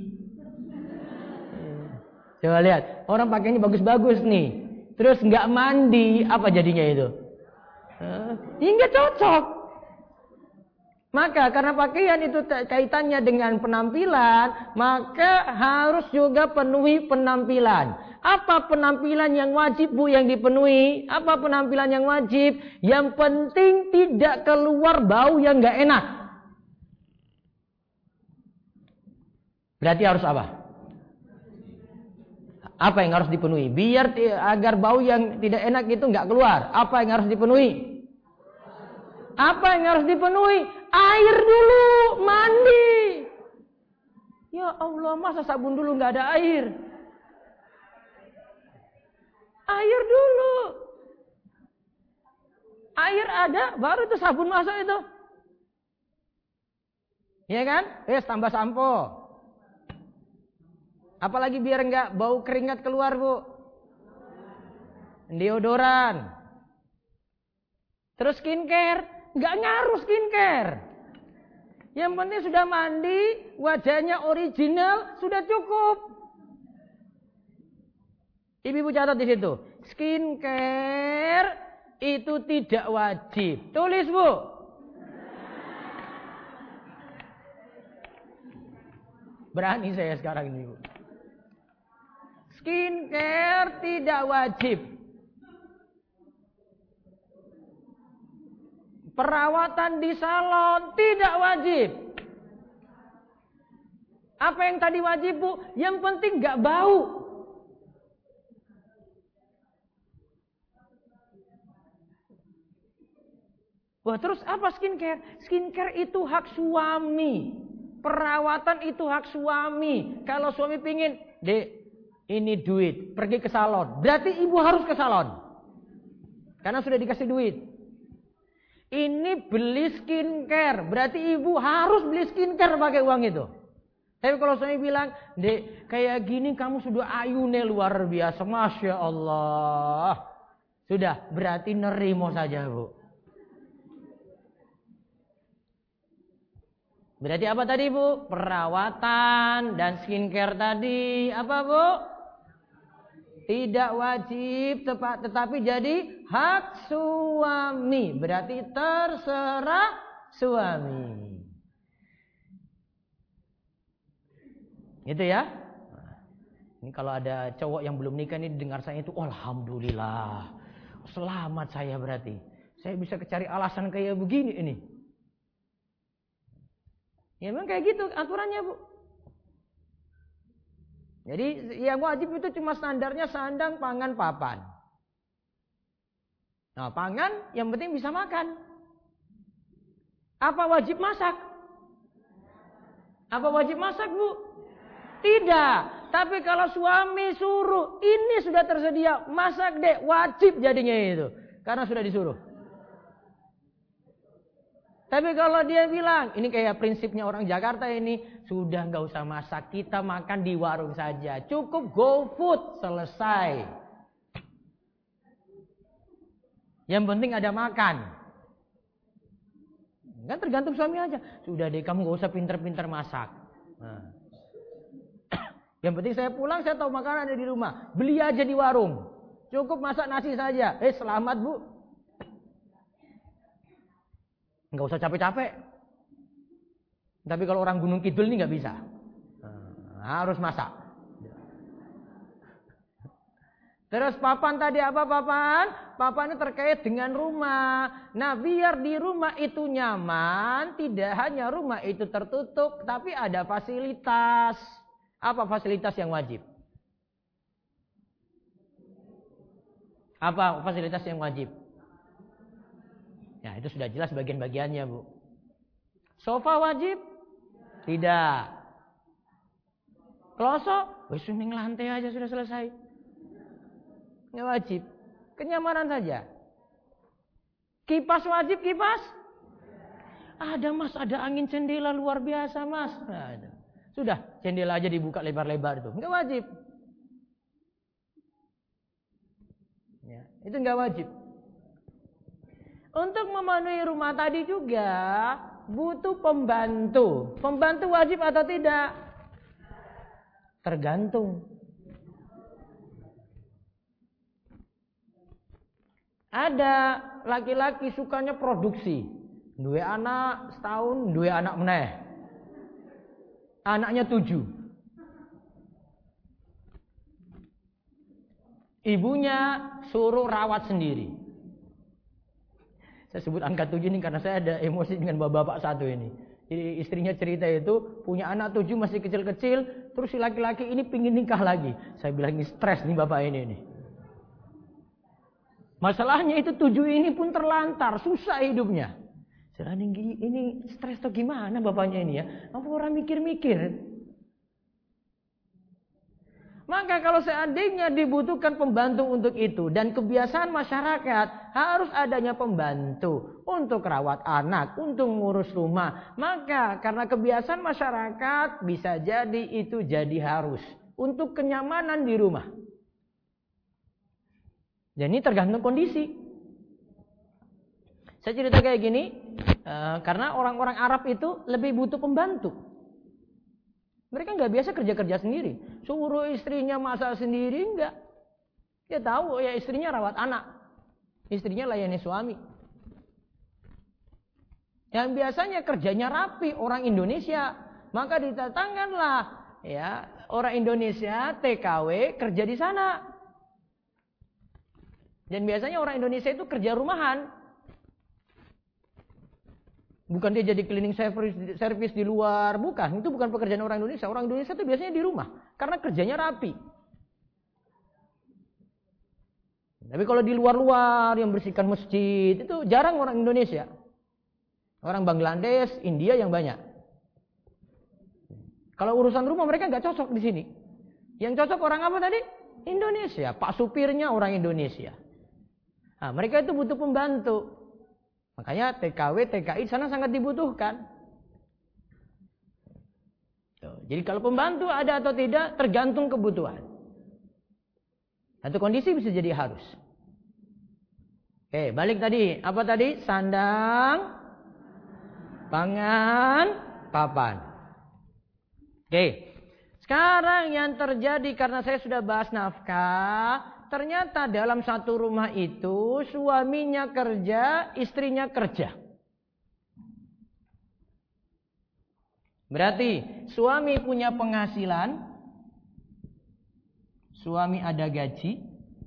Coba lihat, orang pakaiannya bagus-bagus nih, terus nggak mandi, apa jadinya itu? Ya nggak cocok. Maka karena pakaian itu kaitannya dengan penampilan, maka harus juga penuhi penampilan. Apa penampilan yang wajib Bu yang dipenuhi? Apa penampilan yang wajib? Yang penting tidak keluar bau yang nggak enak. Berarti harus apa? Apa yang harus dipenuhi? Biar agar bau yang tidak enak itu nggak keluar. Apa yang harus dipenuhi? Apa yang harus dipenuhi? Air dulu, mandi. Ya Allah, masa sabun dulu nggak ada air? Air dulu. Air ada, baru itu sabun masuk itu. Ya kan? Wes tambah sampo. Apalagi biar enggak bau keringat keluar Bu. Deodoran. Terus skincare. Enggak ngaruh skincare. Yang penting sudah mandi. Wajahnya original. Sudah cukup. Ibu-ibu catat di situ. Skincare itu tidak wajib. Tulis Bu. Berani saya sekarang ini Bu. Skincare tidak wajib. Perawatan di salon tidak wajib. Apa yang tadi wajib Bu? Yang penting gak bau. Wah, terus apa skincare? Skincare itu hak suami. Perawatan itu hak suami. Kalau suami pingin, Dek, ini duit, pergi ke salon. Berarti ibu harus ke salon. Karena sudah dikasih duit. Ini beli skincare. Berarti ibu harus beli skincare pakai uang itu. Tapi kalau suami bilang, Dek, kayak gini kamu sudah ayune luar biasa. Masya Allah. Sudah, berarti nerimo saja Bu. Berarti apa tadi Bu? Perawatan dan skincare tadi apa Bu? Tidak wajib, tepat, tetapi jadi hak suami. Berarti terserah suami. Gitu ya. Ini kalau ada cowok yang belum nikah ini dengar saya itu, oh, alhamdulillah, selamat saya berarti. Saya bisa cari alasan kayak begini ini. Ya memang kayak gitu aturannya Bu. Jadi yang wajib itu cuma standarnya sandang, pangan, papan. Nah, pangan yang penting bisa makan. Apa wajib masak? Apa wajib masak Bu? Tidak. Tapi kalau suami suruh, ini sudah tersedia, masak deh, wajib jadinya itu. Karena sudah disuruh. Tapi kalau dia bilang, ini kayak prinsipnya orang Jakarta ini, sudah gak usah masak, kita makan di warung saja. Cukup GoFood, selesai. Yang penting ada makan. Kan tergantung suami aja. Sudah deh, kamu gak usah pinter-pinter masak. Nah. Yang penting saya pulang, saya tahu makanan ada di rumah. Beli aja di warung. Cukup masak nasi saja. Eh, selamat Bu. Nggak usah capek-capek. Tapi kalau orang Gunung Kidul ini nggak bisa. Nah, harus masak. Terus papan tadi apa papan? Papan ini terkait dengan rumah. Nah, biar di rumah itu nyaman, tidak hanya rumah itu tertutup, tapi ada fasilitas. Apa fasilitas yang wajib? Apa fasilitas yang wajib? Ya, itu sudah jelas bagian-bagiannya, Bu. Sofa wajib? Tidak. Kloso? Wis ning lantai aja sudah selesai. Nggak wajib. Kenyamanan saja. Kipas wajib kipas? Ada Mas, ada angin jendela luar biasa Mas. Nah, ada. Sudah, jendela aja dibuka lebar-lebar itu. Enggak wajib. Ya, itu enggak wajib. Untuk memenuhi rumah tadi juga butuh pembantu. Pembantu wajib atau tidak? Tergantung. Ada laki-laki sukanya produksi. Dua anak setahun, dua anak meneh. Anaknya tujuh. Ibunya suruh rawat sendiri. Saya sebut angka tujuh ini karena saya ada emosi dengan bapak-bapak satu ini. Jadi istrinya cerita itu punya anak tujuh masih kecil-kecil. Terus si laki-laki ini pingin nikah lagi. Saya bilang ini stres nih bapak ini nih. Masalahnya itu tujuh ini pun terlantar. Susah hidupnya. Saya ini, ini stres atau gimana bapaknya ini ya? Apa orang mikir-mikir? Maka kalau seandainya dibutuhkan pembantu untuk itu dan kebiasaan masyarakat harus adanya pembantu untuk rawat anak, untuk ngurus rumah. Maka karena kebiasaan masyarakat bisa jadi itu jadi harus untuk kenyamanan di rumah. Dan ini tergantung kondisi. Saya cerita kayak gini, uh, karena orang-orang Arab itu lebih butuh pembantu. Mereka nggak biasa kerja-kerja sendiri. Suruh istrinya masak sendiri, enggak. Dia tahu ya istrinya rawat anak. Istrinya layani suami. Yang biasanya kerjanya rapi orang Indonesia. Maka didatangkanlah ya orang Indonesia T K W kerja di sana. Dan biasanya orang Indonesia itu kerja rumahan. Bukan dia jadi cleaning service, service di luar, bukan. Itu bukan pekerjaan orang Indonesia. Orang Indonesia itu biasanya di rumah, karena kerjanya rapi. Tapi kalau di luar-luar yang bersihkan masjid, itu jarang orang Indonesia. Orang Bangladesh, India yang banyak. Kalau urusan rumah mereka nggak cocok di sini. Yang cocok orang apa tadi? Indonesia. Pak supirnya orang Indonesia. Nah, mereka itu butuh pembantu. Makanya T K W, T K I sana sangat dibutuhkan. Jadi kalau pembantu ada atau tidak tergantung kebutuhan. Satu kondisi bisa jadi harus. Oke, balik tadi. Apa tadi? Sandang, pangan, papan. Oke. Sekarang yang terjadi karena saya sudah bahas nafkah, ternyata dalam satu rumah itu suaminya kerja, istrinya kerja. Berarti suami punya penghasilan, suami ada gaji,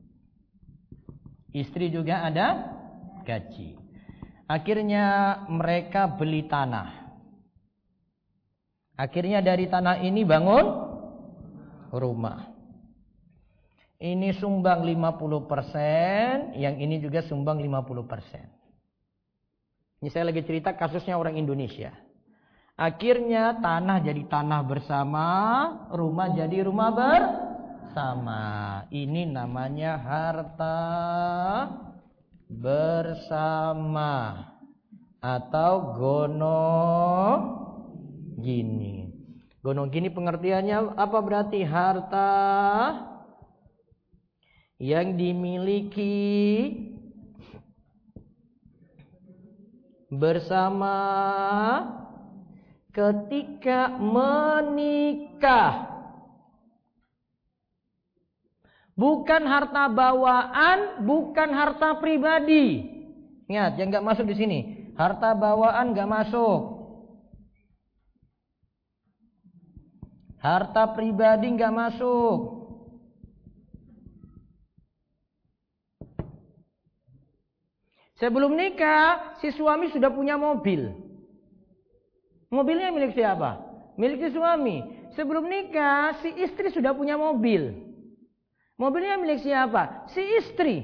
istri juga ada gaji. Akhirnya mereka beli tanah. Akhirnya dari tanah ini bangun rumah. Ini sumbang lima puluh persen, yang ini juga sumbang lima puluh persen. Ini saya lagi cerita kasusnya orang Indonesia. Akhirnya tanah jadi tanah bersama, rumah jadi rumah bersama. Ini namanya harta bersama atau gono gini. Gono gini pengertiannya apa berarti? Harta yang dimiliki bersama ketika menikah. Bukan harta bawaan, bukan harta pribadi. Ingat, yang nggak masuk di sini. Harta bawaan nggak masuk. Harta pribadi nggak masuk. Sebelum nikah, si suami sudah punya mobil. Mobilnya milik siapa? Milik si suami. Sebelum nikah, si istri sudah punya mobil. Mobilnya milik siapa? Si istri.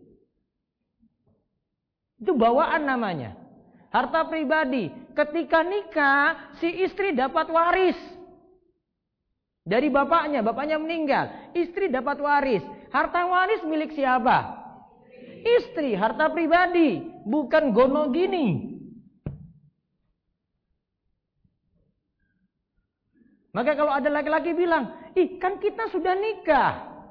Itu bawaan namanya. Harta pribadi. Ketika nikah, si istri dapat waris. Dari bapaknya, bapaknya meninggal. Istri dapat waris. Harta waris milik siapa? Istri, harta pribadi. Bukan gono gini. Maka kalau ada laki-laki bilang, ih kan kita sudah nikah.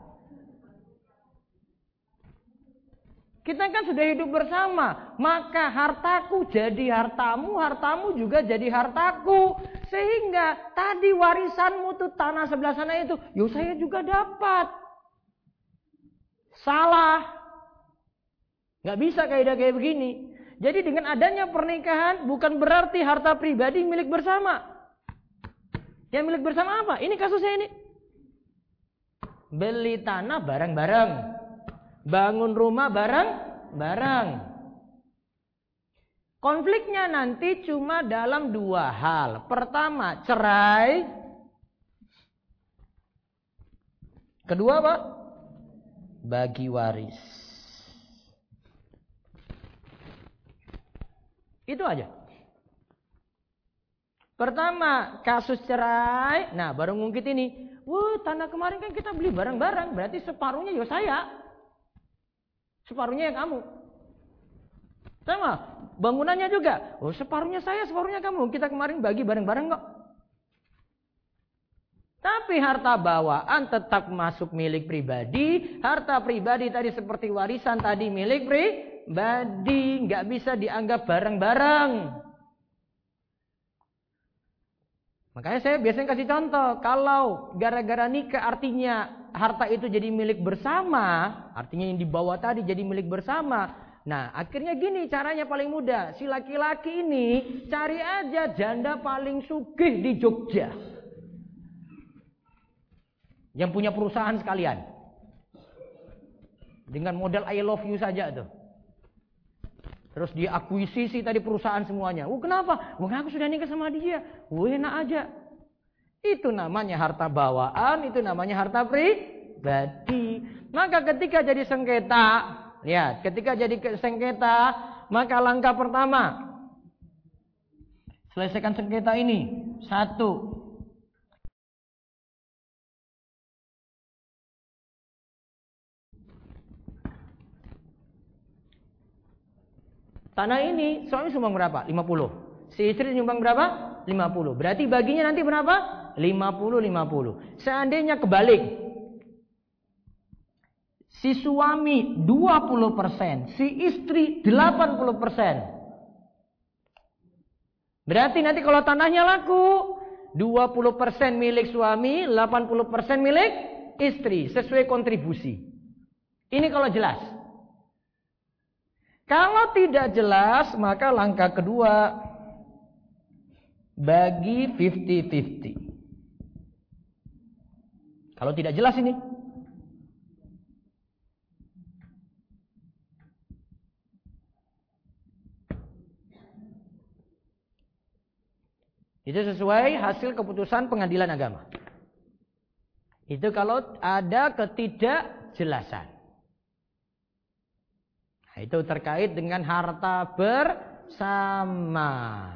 Kita kan sudah hidup bersama. Maka hartaku jadi hartamu, hartamu juga jadi hartaku. Sehingga tadi warisanmu tuh tanah sebelah sana itu, yo saya juga dapat. Salah. Gak bisa kaidah kayak begini. Jadi dengan adanya pernikahan bukan berarti harta pribadi milik bersama. Yang milik bersama apa? Ini kasusnya ini. Beli tanah bareng-bareng. Bangun rumah bareng-bareng. Konfliknya nanti cuma dalam dua hal. Pertama, cerai. Kedua apa? Bagi waris. Itu aja. Pertama, kasus cerai. Nah, baru ngungkit ini. Wah, tanah kemarin kan kita beli bareng-bareng. Berarti separuhnya ya saya. Separuhnya yang kamu. Sama, bangunannya juga. Oh, separuhnya saya, separuhnya kamu. Kita kemarin bagi bareng-bareng kok. Tapi harta bawaan tetap masuk milik pribadi. Harta pribadi tadi seperti warisan tadi milik pribadi. Nggak bisa dianggap bareng-bareng. Makanya saya biasanya kasih contoh. Kalau gara-gara nikah artinya harta itu jadi milik bersama. Artinya yang dibawa tadi jadi milik bersama. Nah akhirnya gini caranya paling mudah. Si laki-laki ini cari aja janda paling sugih di Jogja. Yang punya perusahaan sekalian. Dengan modal I love you saja tuh. Terus dia akuisisi tadi perusahaan semuanya. Oh kenapa? Wah aku sudah nikah sama dia. Oh enak aja. Itu namanya harta bawaan. Itu namanya harta pribadi. Maka ketika jadi sengketa. Lihat. Ketika jadi sengketa. Maka langkah pertama. Selesaikan sengketa ini. Satu. Tanah ini suami sumbang berapa? lima puluh. Si istri nyumbang berapa? lima puluh. Berarti baginya nanti berapa? lima puluh lima puluh. Seandainya kebalik. Si suami dua puluh persen, si istri delapan puluh persen. Berarti nanti kalau tanahnya laku, dua puluh persen milik suami, delapan puluh persen milik istri, sesuai kontribusi. Ini kalau jelas. Kalau tidak jelas, maka langkah kedua, bagi lima puluh lima puluh. Kalau tidak jelas ini, itu sesuai hasil keputusan pengadilan agama. Itu kalau ada ketidakjelasan. Nah, itu terkait dengan harta bersama.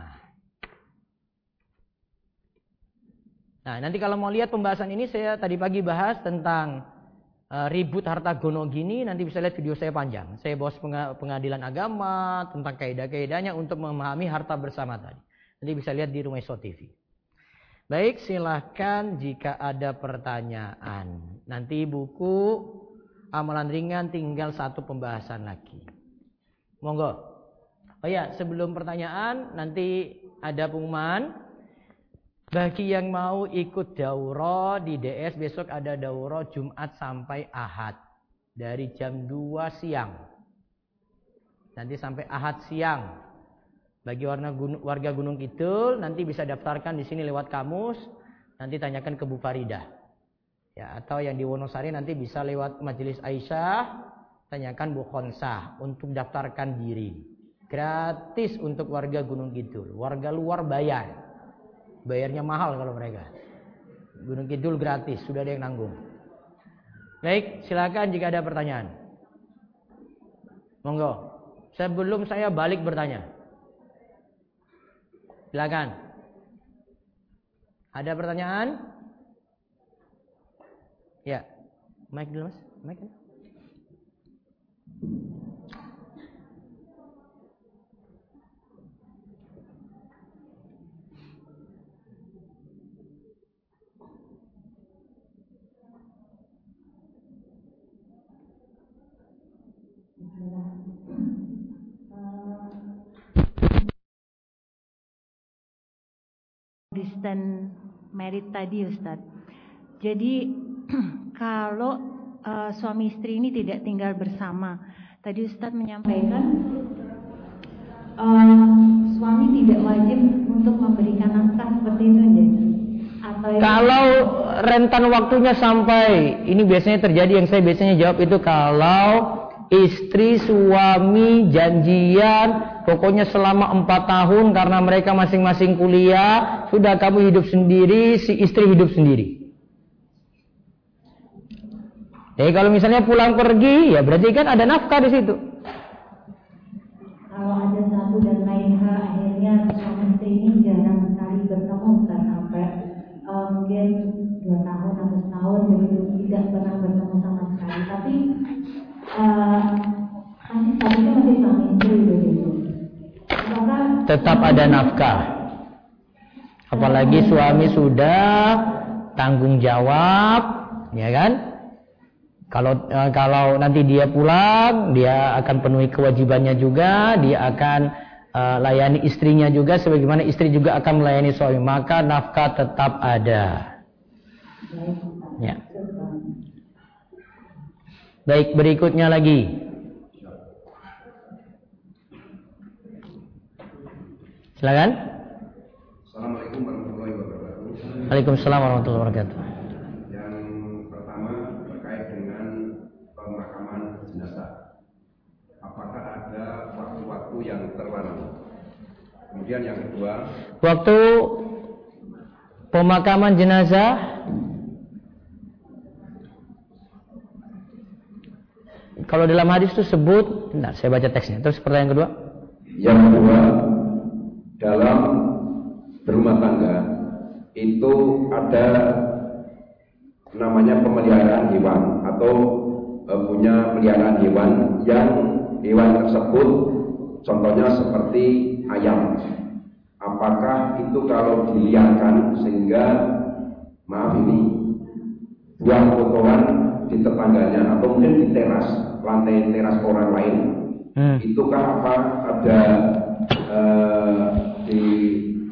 Nah, nanti kalau mau lihat pembahasan ini, saya tadi pagi bahas tentang uh, ribut harta gono gini. Nanti bisa lihat video saya panjang. Saya bahas pengadilan agama, tentang kaidah-kaidahnya untuk memahami harta bersama tadi. Nanti bisa lihat di Rumaiso T V. Baik, silahkan jika ada pertanyaan. Nanti buku amalan ringan tinggal satu pembahasan lagi. Monggo. Oh ya, sebelum pertanyaan, nanti ada pengumuman. Bagi yang mau ikut daurah di D S, besok ada daurah Jumat sampai Ahad. Dari jam dua siang. Nanti sampai Ahad siang. Bagi warga Gunung Kidul, nanti bisa daftarkan di sini lewat kamus. Nanti tanyakan ke Bu Faridah. Ya, atau yang di Wonosari nanti bisa lewat Majelis Aisyah. Tanyakan Bu Khonsah untuk daftarkan diri. Gratis untuk warga Gunung Kidul. Warga luar bayar. Bayarnya mahal kalau mereka. Gunung Kidul gratis, sudah ada yang nanggung. Baik, silakan jika ada pertanyaan. Monggo. Sebelum saya balik bertanya. Silakan. Ada pertanyaan? Ya. Mic dulu, Mas. Mic. Distant married tadi, Ustadz. Jadi kalau uh, suami istri ini tidak tinggal bersama, tadi Ustadz menyampaikan uh, suami tidak wajib untuk memberikan nafkah seperti itu, jadi. Atau kalau rentan waktunya sampai, ini biasanya terjadi, yang saya biasanya jawab itu kalau istri suami janjian pokoknya selama empat tahun karena mereka masing-masing kuliah, sudah kamu hidup sendiri, si istri hidup sendiri. Jadi kalau misalnya pulang pergi, ya berarti kan ada nafkah di situ. Kalau ada satu dan lain hal, akhirnya suami istri ini jarang sekali bertemu, kan sampai uh, mungkin dua tahun atau setahun begitu tidak pernah bertemu sama sekali. Tapi uh, masih saat itu masih suami istri begitu. Apakah tetap ada nafkah? Apalagi suami sudah tanggung jawab, ya kan? Kalau uh, kalau nanti dia pulang, dia akan penuhi kewajibannya juga, dia akan uh, layani istrinya juga, sebagaimana istri juga akan melayani suami, maka nafkah tetap ada. Ya. Baik, berikutnya lagi. Silakan. Assalamualaikum warahmatullahi wabarakatuh. Waalaikumsalam warahmatullahi wabarakatuh. Yang terlarang. Kemudian yang kedua, waktu pemakaman jenazah kalau dalam hadis itu sebut, nah saya baca teksnya. Terus pertanyaan kedua? Yang kedua, dalam berumah tangga itu ada namanya pemeliharaan hewan atau e, punya peliharaan hewan yang hewan tersebut contohnya seperti ayam. Apakah itu kalau diliarkan sehingga maaf ini buang kotoran di tetangganya atau mungkin di teras, lantai teras orang lain, hmm. itukah apa ada uh, di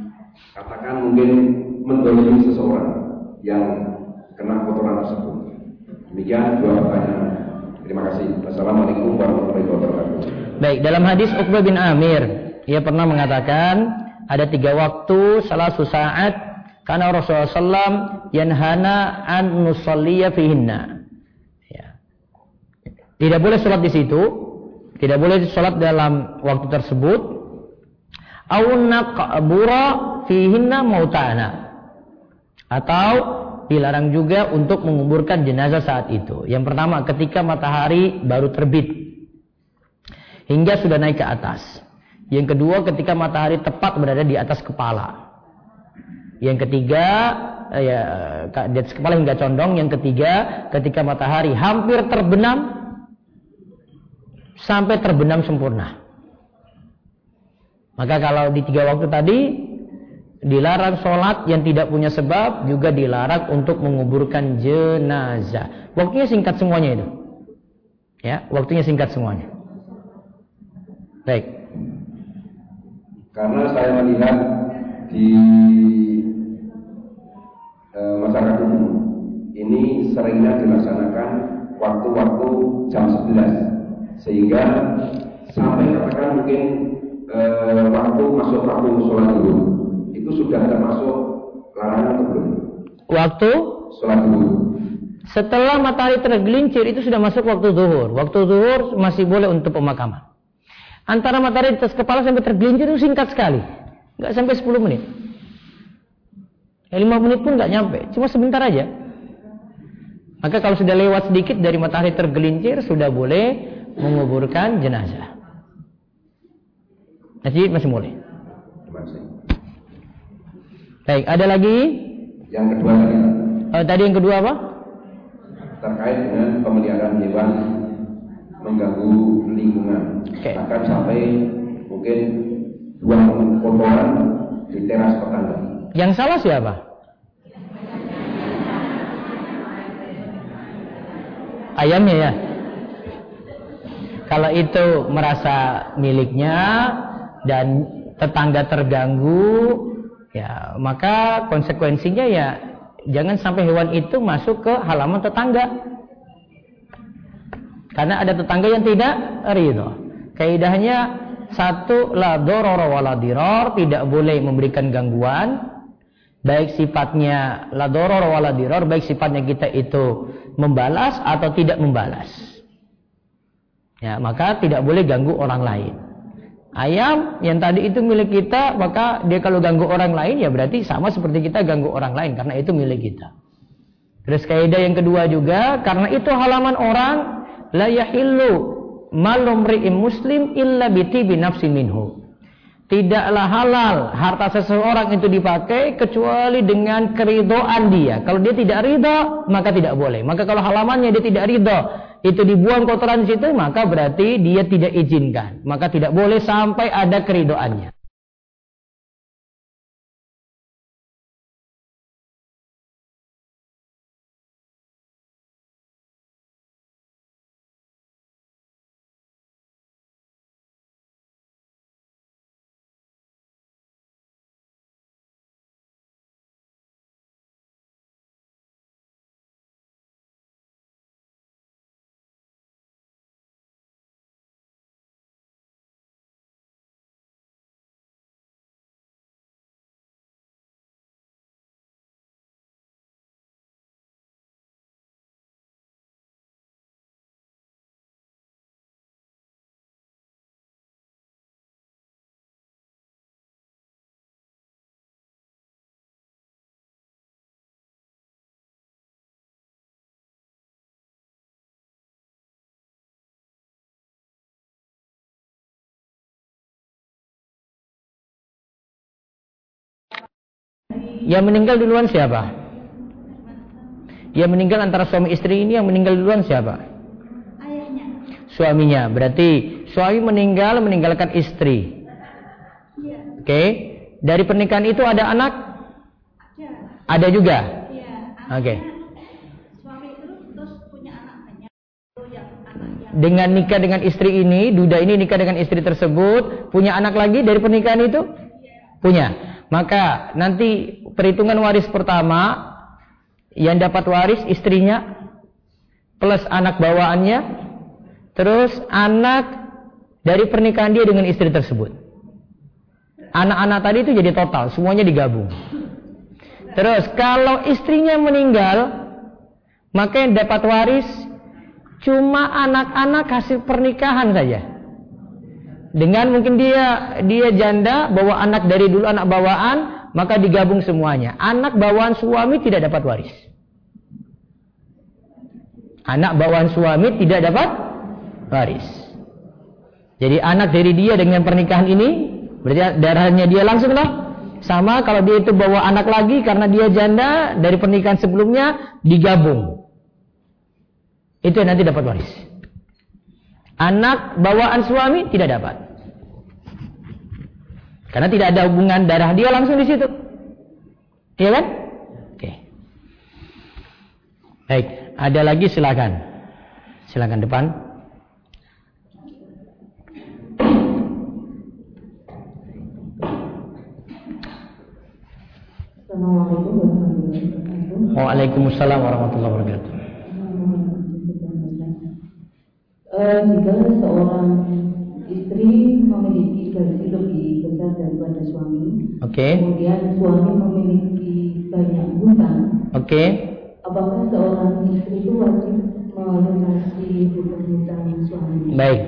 katakan mungkin mendolimi seseorang yang kena kotoran tersebut. Demikian dua pertanyaan. Terima kasih. Wassalamualaikum warahmatullahi wabarakatuh. Baik, dalam hadis Uqbah bin Amir, ia pernah mengatakan ada tiga waktu salah saat karena Rasulullah sallallahu alaihi wasallam yanhana an nusalliya fihinna. Ya. Tidak boleh sholat di situ, tidak boleh sholat dalam waktu tersebut. Au naqbura fihinna mautana. Atau dilarang juga untuk menguburkan jenazah saat itu. Yang pertama, ketika matahari baru terbit hingga sudah naik ke atas. Yang kedua, ketika matahari tepat berada di atas kepala. Yang ketiga, ya, di atas kepala hingga condong. Yang ketiga, ketika matahari hampir terbenam sampai terbenam sempurna. Maka kalau di tiga waktu tadi dilarang sholat yang tidak punya sebab, juga dilarang untuk menguburkan jenazah. Waktunya singkat semuanya itu. Ya, waktunya singkat semuanya. Baik. Karena saya melihat di e, masyarakat umum ini seringnya dilaksanakan waktu-waktu jam sebelas, sehingga sampai katakan mungkin e, waktu masuk waktu sholat dulu itu sudah termasuk larangan atau belum? Waktu sholat dulu. Setelah matahari tergelincir itu sudah masuk waktu zuhur. Waktu zuhur masih boleh untuk pemakaman. Antara matahari di atas kepala sampai tergelincir itu singkat sekali, nggak sampai sepuluh menit. Ya, lima menit pun nggak nyampe, cuma sebentar aja. Maka kalau sudah lewat sedikit dari matahari tergelincir, sudah boleh menguburkan jenazah. Jadi masih boleh. Masih. Baik, ada lagi? Yang kedua tadi. Oh, tadi yang kedua apa? Terkait dengan pemeliharaan hewan mengganggu lingkungan. Okay. Bahkan sampai mungkin buang kotoran di teras tetangga. Yang salah siapa? Ayamnya ya. Kalau itu merasa miliknya dan tetangga terganggu, ya maka konsekuensinya ya jangan sampai hewan itu masuk ke halaman tetangga. Karena ada tetangga yang tidak ridho. Kaidahnya satu, la dororo wala diror, tidak boleh memberikan gangguan. Baik sifatnya la dororo wala diror, baik sifatnya kita itu membalas atau tidak membalas. Ya, maka tidak boleh ganggu orang lain. Ayam yang tadi itu milik kita, maka dia kalau ganggu orang lain ya berarti sama seperti kita ganggu orang lain karena itu milik kita. Terus kaidah yang kedua juga, karena itu halaman orang, la yahillu malum ri'im muslim illa biti binafsin minhu. Tidaklah halal harta seseorang itu dipakai kecuali dengan keridhaan dia. Kalau dia tidak ridha, maka tidak boleh. Maka kalau halamannya dia tidak ridha, itu dibuang kotoran di situ, maka berarti dia tidak izinkan. Maka tidak boleh sampai ada keridhaannya. Yang meninggal duluan siapa? Yang meninggal antara suami istri ini, yang meninggal duluan siapa? Ayahnya. Suaminya. Berarti suami meninggal meninggalkan istri. Iya. Oke. Okay. Dari pernikahan itu ada anak? Ada. Ada juga? Iya. Oke. Okay. Suami itu terus punya anak banyak. Yang anak yang dengan nikah dengan istri ini, duda ini nikah dengan istri tersebut, punya anak lagi dari pernikahan itu? Iya. Punya. Maka nanti perhitungan waris pertama yang dapat waris istrinya plus anak bawaannya, terus anak dari pernikahan dia dengan istri tersebut. Anak-anak tadi itu jadi total, semuanya digabung. Terus kalau istrinya meninggal, maka yang dapat waris cuma anak-anak hasil pernikahan saja. Dengan mungkin dia dia janda, bawa anak dari dulu anak bawaan, maka digabung semuanya. Anak bawaan suami tidak dapat waris. Anak bawaan suami tidak dapat waris. Jadi anak dari dia dengan pernikahan ini, berarti darahnya dia langsung lah. Sama kalau dia itu bawa anak lagi karena dia janda dari pernikahan sebelumnya, digabung. Itu yang nanti dapat waris. Anak bawaan suami tidak dapat. Karena tidak ada hubungan darah dia langsung di situ. Iya kan? Oke. Baik. Ada lagi silakan. Silakan depan. Assalamualaikum warahmatullahi wabarakatuh. Waalaikumsalam warahmatullahi wabarakatuh. Uh, jika seorang istri memiliki gaji lebih besar daripada suami, oke. Okay. Kemudian suami memiliki banyak hutang, oke. Okay. Apakah seorang istri itu wajib melunasi hutang suami? Baik.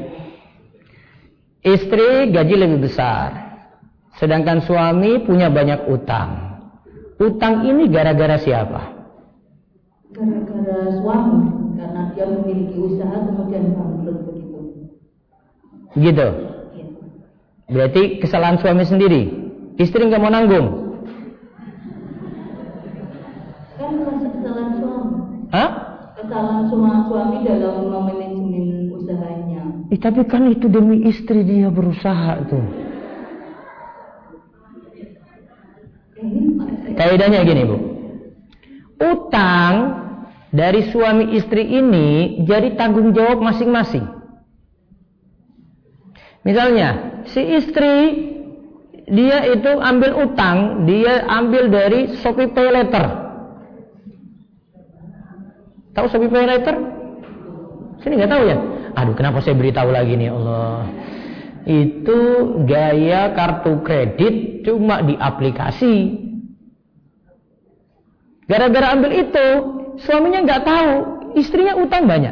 Istri gaji lebih besar, sedangkan suami punya banyak utang. Utang ini gara-gara siapa? Gara-gara suami, karena dia memiliki usaha kemudian bangkrut begitu. Gitu. Ya. Berarti kesalahan suami sendiri. Istri nggak mau nanggung. Kan masih kesalahan suami. Hah? Kesalahan semua suami dalam memanajemen usahanya. Eh, tapi kan itu demi istri dia berusaha tuh. Kaidahnya gini, Bu. Utang dari suami istri ini jadi tanggung jawab masing-masing. Misalnya, si istri dia itu ambil utang, dia ambil dari Shopee Pay Later. Tahu Shopee Pay Later? Sini nggak tahu ya? Aduh, kenapa saya beritahu lagi nih, Allah. Itu gaya kartu kredit cuma di aplikasi. Gara-gara ambil itu, suaminya nggak tahu, istrinya utang banyak.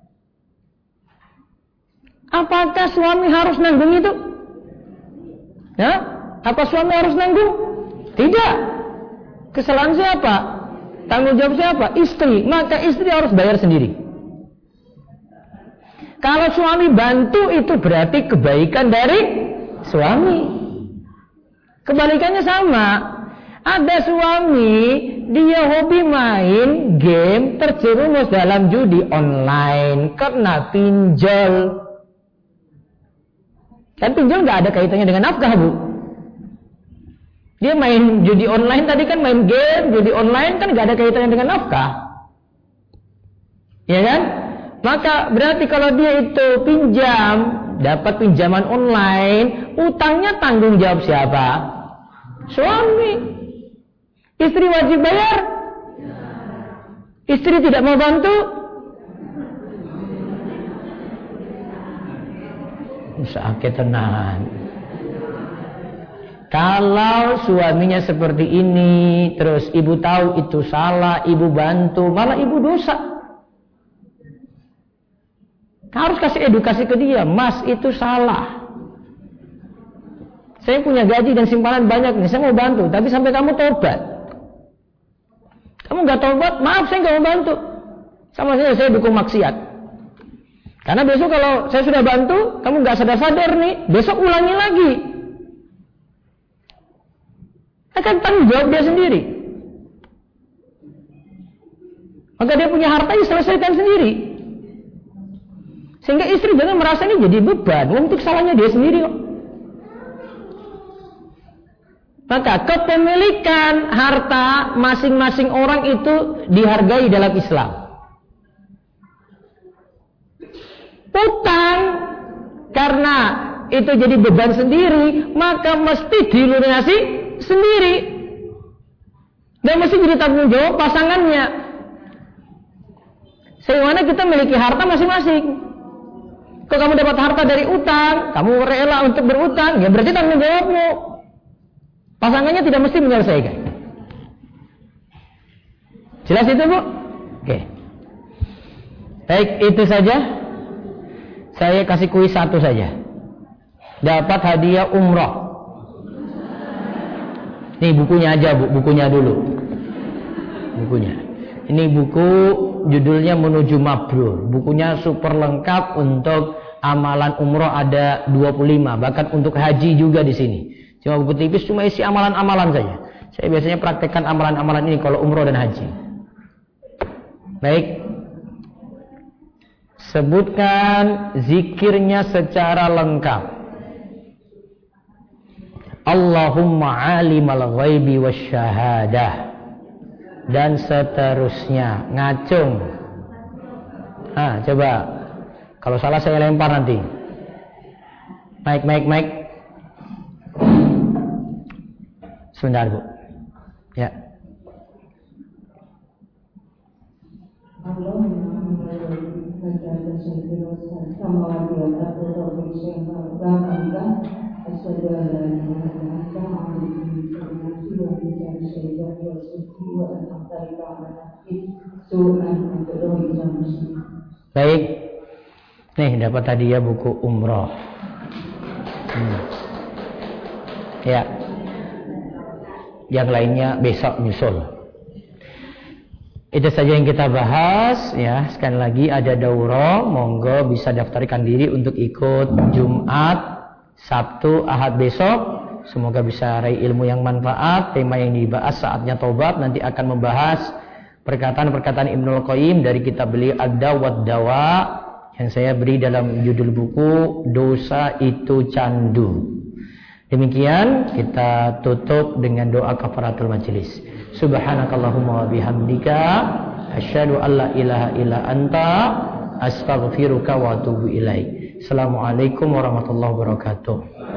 Apakah suami harus nanggung itu? Ya? Apa suami harus nanggung? Tidak. Kesalahan siapa? Tanggung jawab siapa? Istri. Maka istri harus bayar sendiri. Kalau suami bantu itu berarti kebaikan dari suami. Kebalikannya sama. Ada suami, dia hobi main game, terjerumus dalam judi online, kena pinjol. Kan pinjol nggak ada kaitannya dengan nafkah, Bu. Dia main judi online tadi kan main game, judi online kan nggak ada kaitannya dengan nafkah. Ya kan? Maka berarti kalau dia itu pinjam, dapat pinjaman online, utangnya tanggung jawab siapa? Suami. Istri wajib bayar? Istri tidak mau bantu? Sakit tenan. Kalau suaminya seperti ini, terus ibu tahu itu salah, ibu bantu, malah ibu dosa. Harus kasih edukasi ke dia, Mas itu salah. Saya punya gaji dan simpanan banyak nih, saya mau bantu, tapi sampai kamu tobat. Kamu nggak tobat, maaf saya nggak mau bantu. Sama saja saya dukung maksiat. Karena besok kalau saya sudah bantu, kamu nggak sadar-sadar nih, besok ulangi lagi. Akan tanggung jawab dia sendiri. Maka dia punya harta, ya selesaikan sendiri. Sehingga istri jangan merasa ini jadi beban. Untuk salahnya dia sendiri kok. Maka kepemilikan harta masing-masing orang itu dihargai dalam Islam. Utang karena itu jadi beban sendiri, maka mesti dilunasi sendiri. Dan mesti jadi tanggung jawab pasangannya. Sebagaimana kita memiliki harta masing-masing. Kalau kamu dapat harta dari utang, kamu rela untuk berutang, ya berarti tanggung jawabmu. Pasangannya tidak mesti menyelesaikan. Jelas itu, Bu? Oke. Baik, itu saja. Saya kasih kuis satu saja. Dapat hadiah umroh. Nih bukunya aja, Bu, bukunya dulu. Bukunya. Ini buku judulnya Menuju Mabrur. Bukunya super lengkap untuk amalan umroh ada dua puluh lima, bahkan untuk haji juga di sini. Cuma buku tipis cuma isi amalan-amalan saja. Saya biasanya praktekkan amalan-amalan ini kalau umroh dan haji. Baik. Sebutkan zikirnya secara lengkap. Allahumma alimal ghaibi wasyahadah, dan seterusnya. Ngacung. Ah, coba. Kalau salah saya lempar nanti. Mic, mic, mic. Sebentar, Bu. Ya. Baik. Nih dapat hadiah buku umroh. Hmm. Ya. Yang lainnya besok nyusul. Itu saja yang kita bahas ya. Sekali lagi ada daurah, monggo bisa daftarkan diri untuk ikut Jumat, Sabtu, Ahad besok. Semoga bisa raih ilmu yang manfaat. Tema yang dibahas saatnya tobat, nanti akan membahas perkataan-perkataan Ibnul Qayyim dari kitab beliau Ad-Da wad Dawa yang saya beri dalam judul buku Dosa Itu Candu. Demikian kita tutup dengan doa kafaratul majelis. Subhanakallahumma wa bihamdika asyhadu an la ilaha illa anta astaghfiruka wa atubu ilaik. Assalamualaikum warahmatullahi wabarakatuh.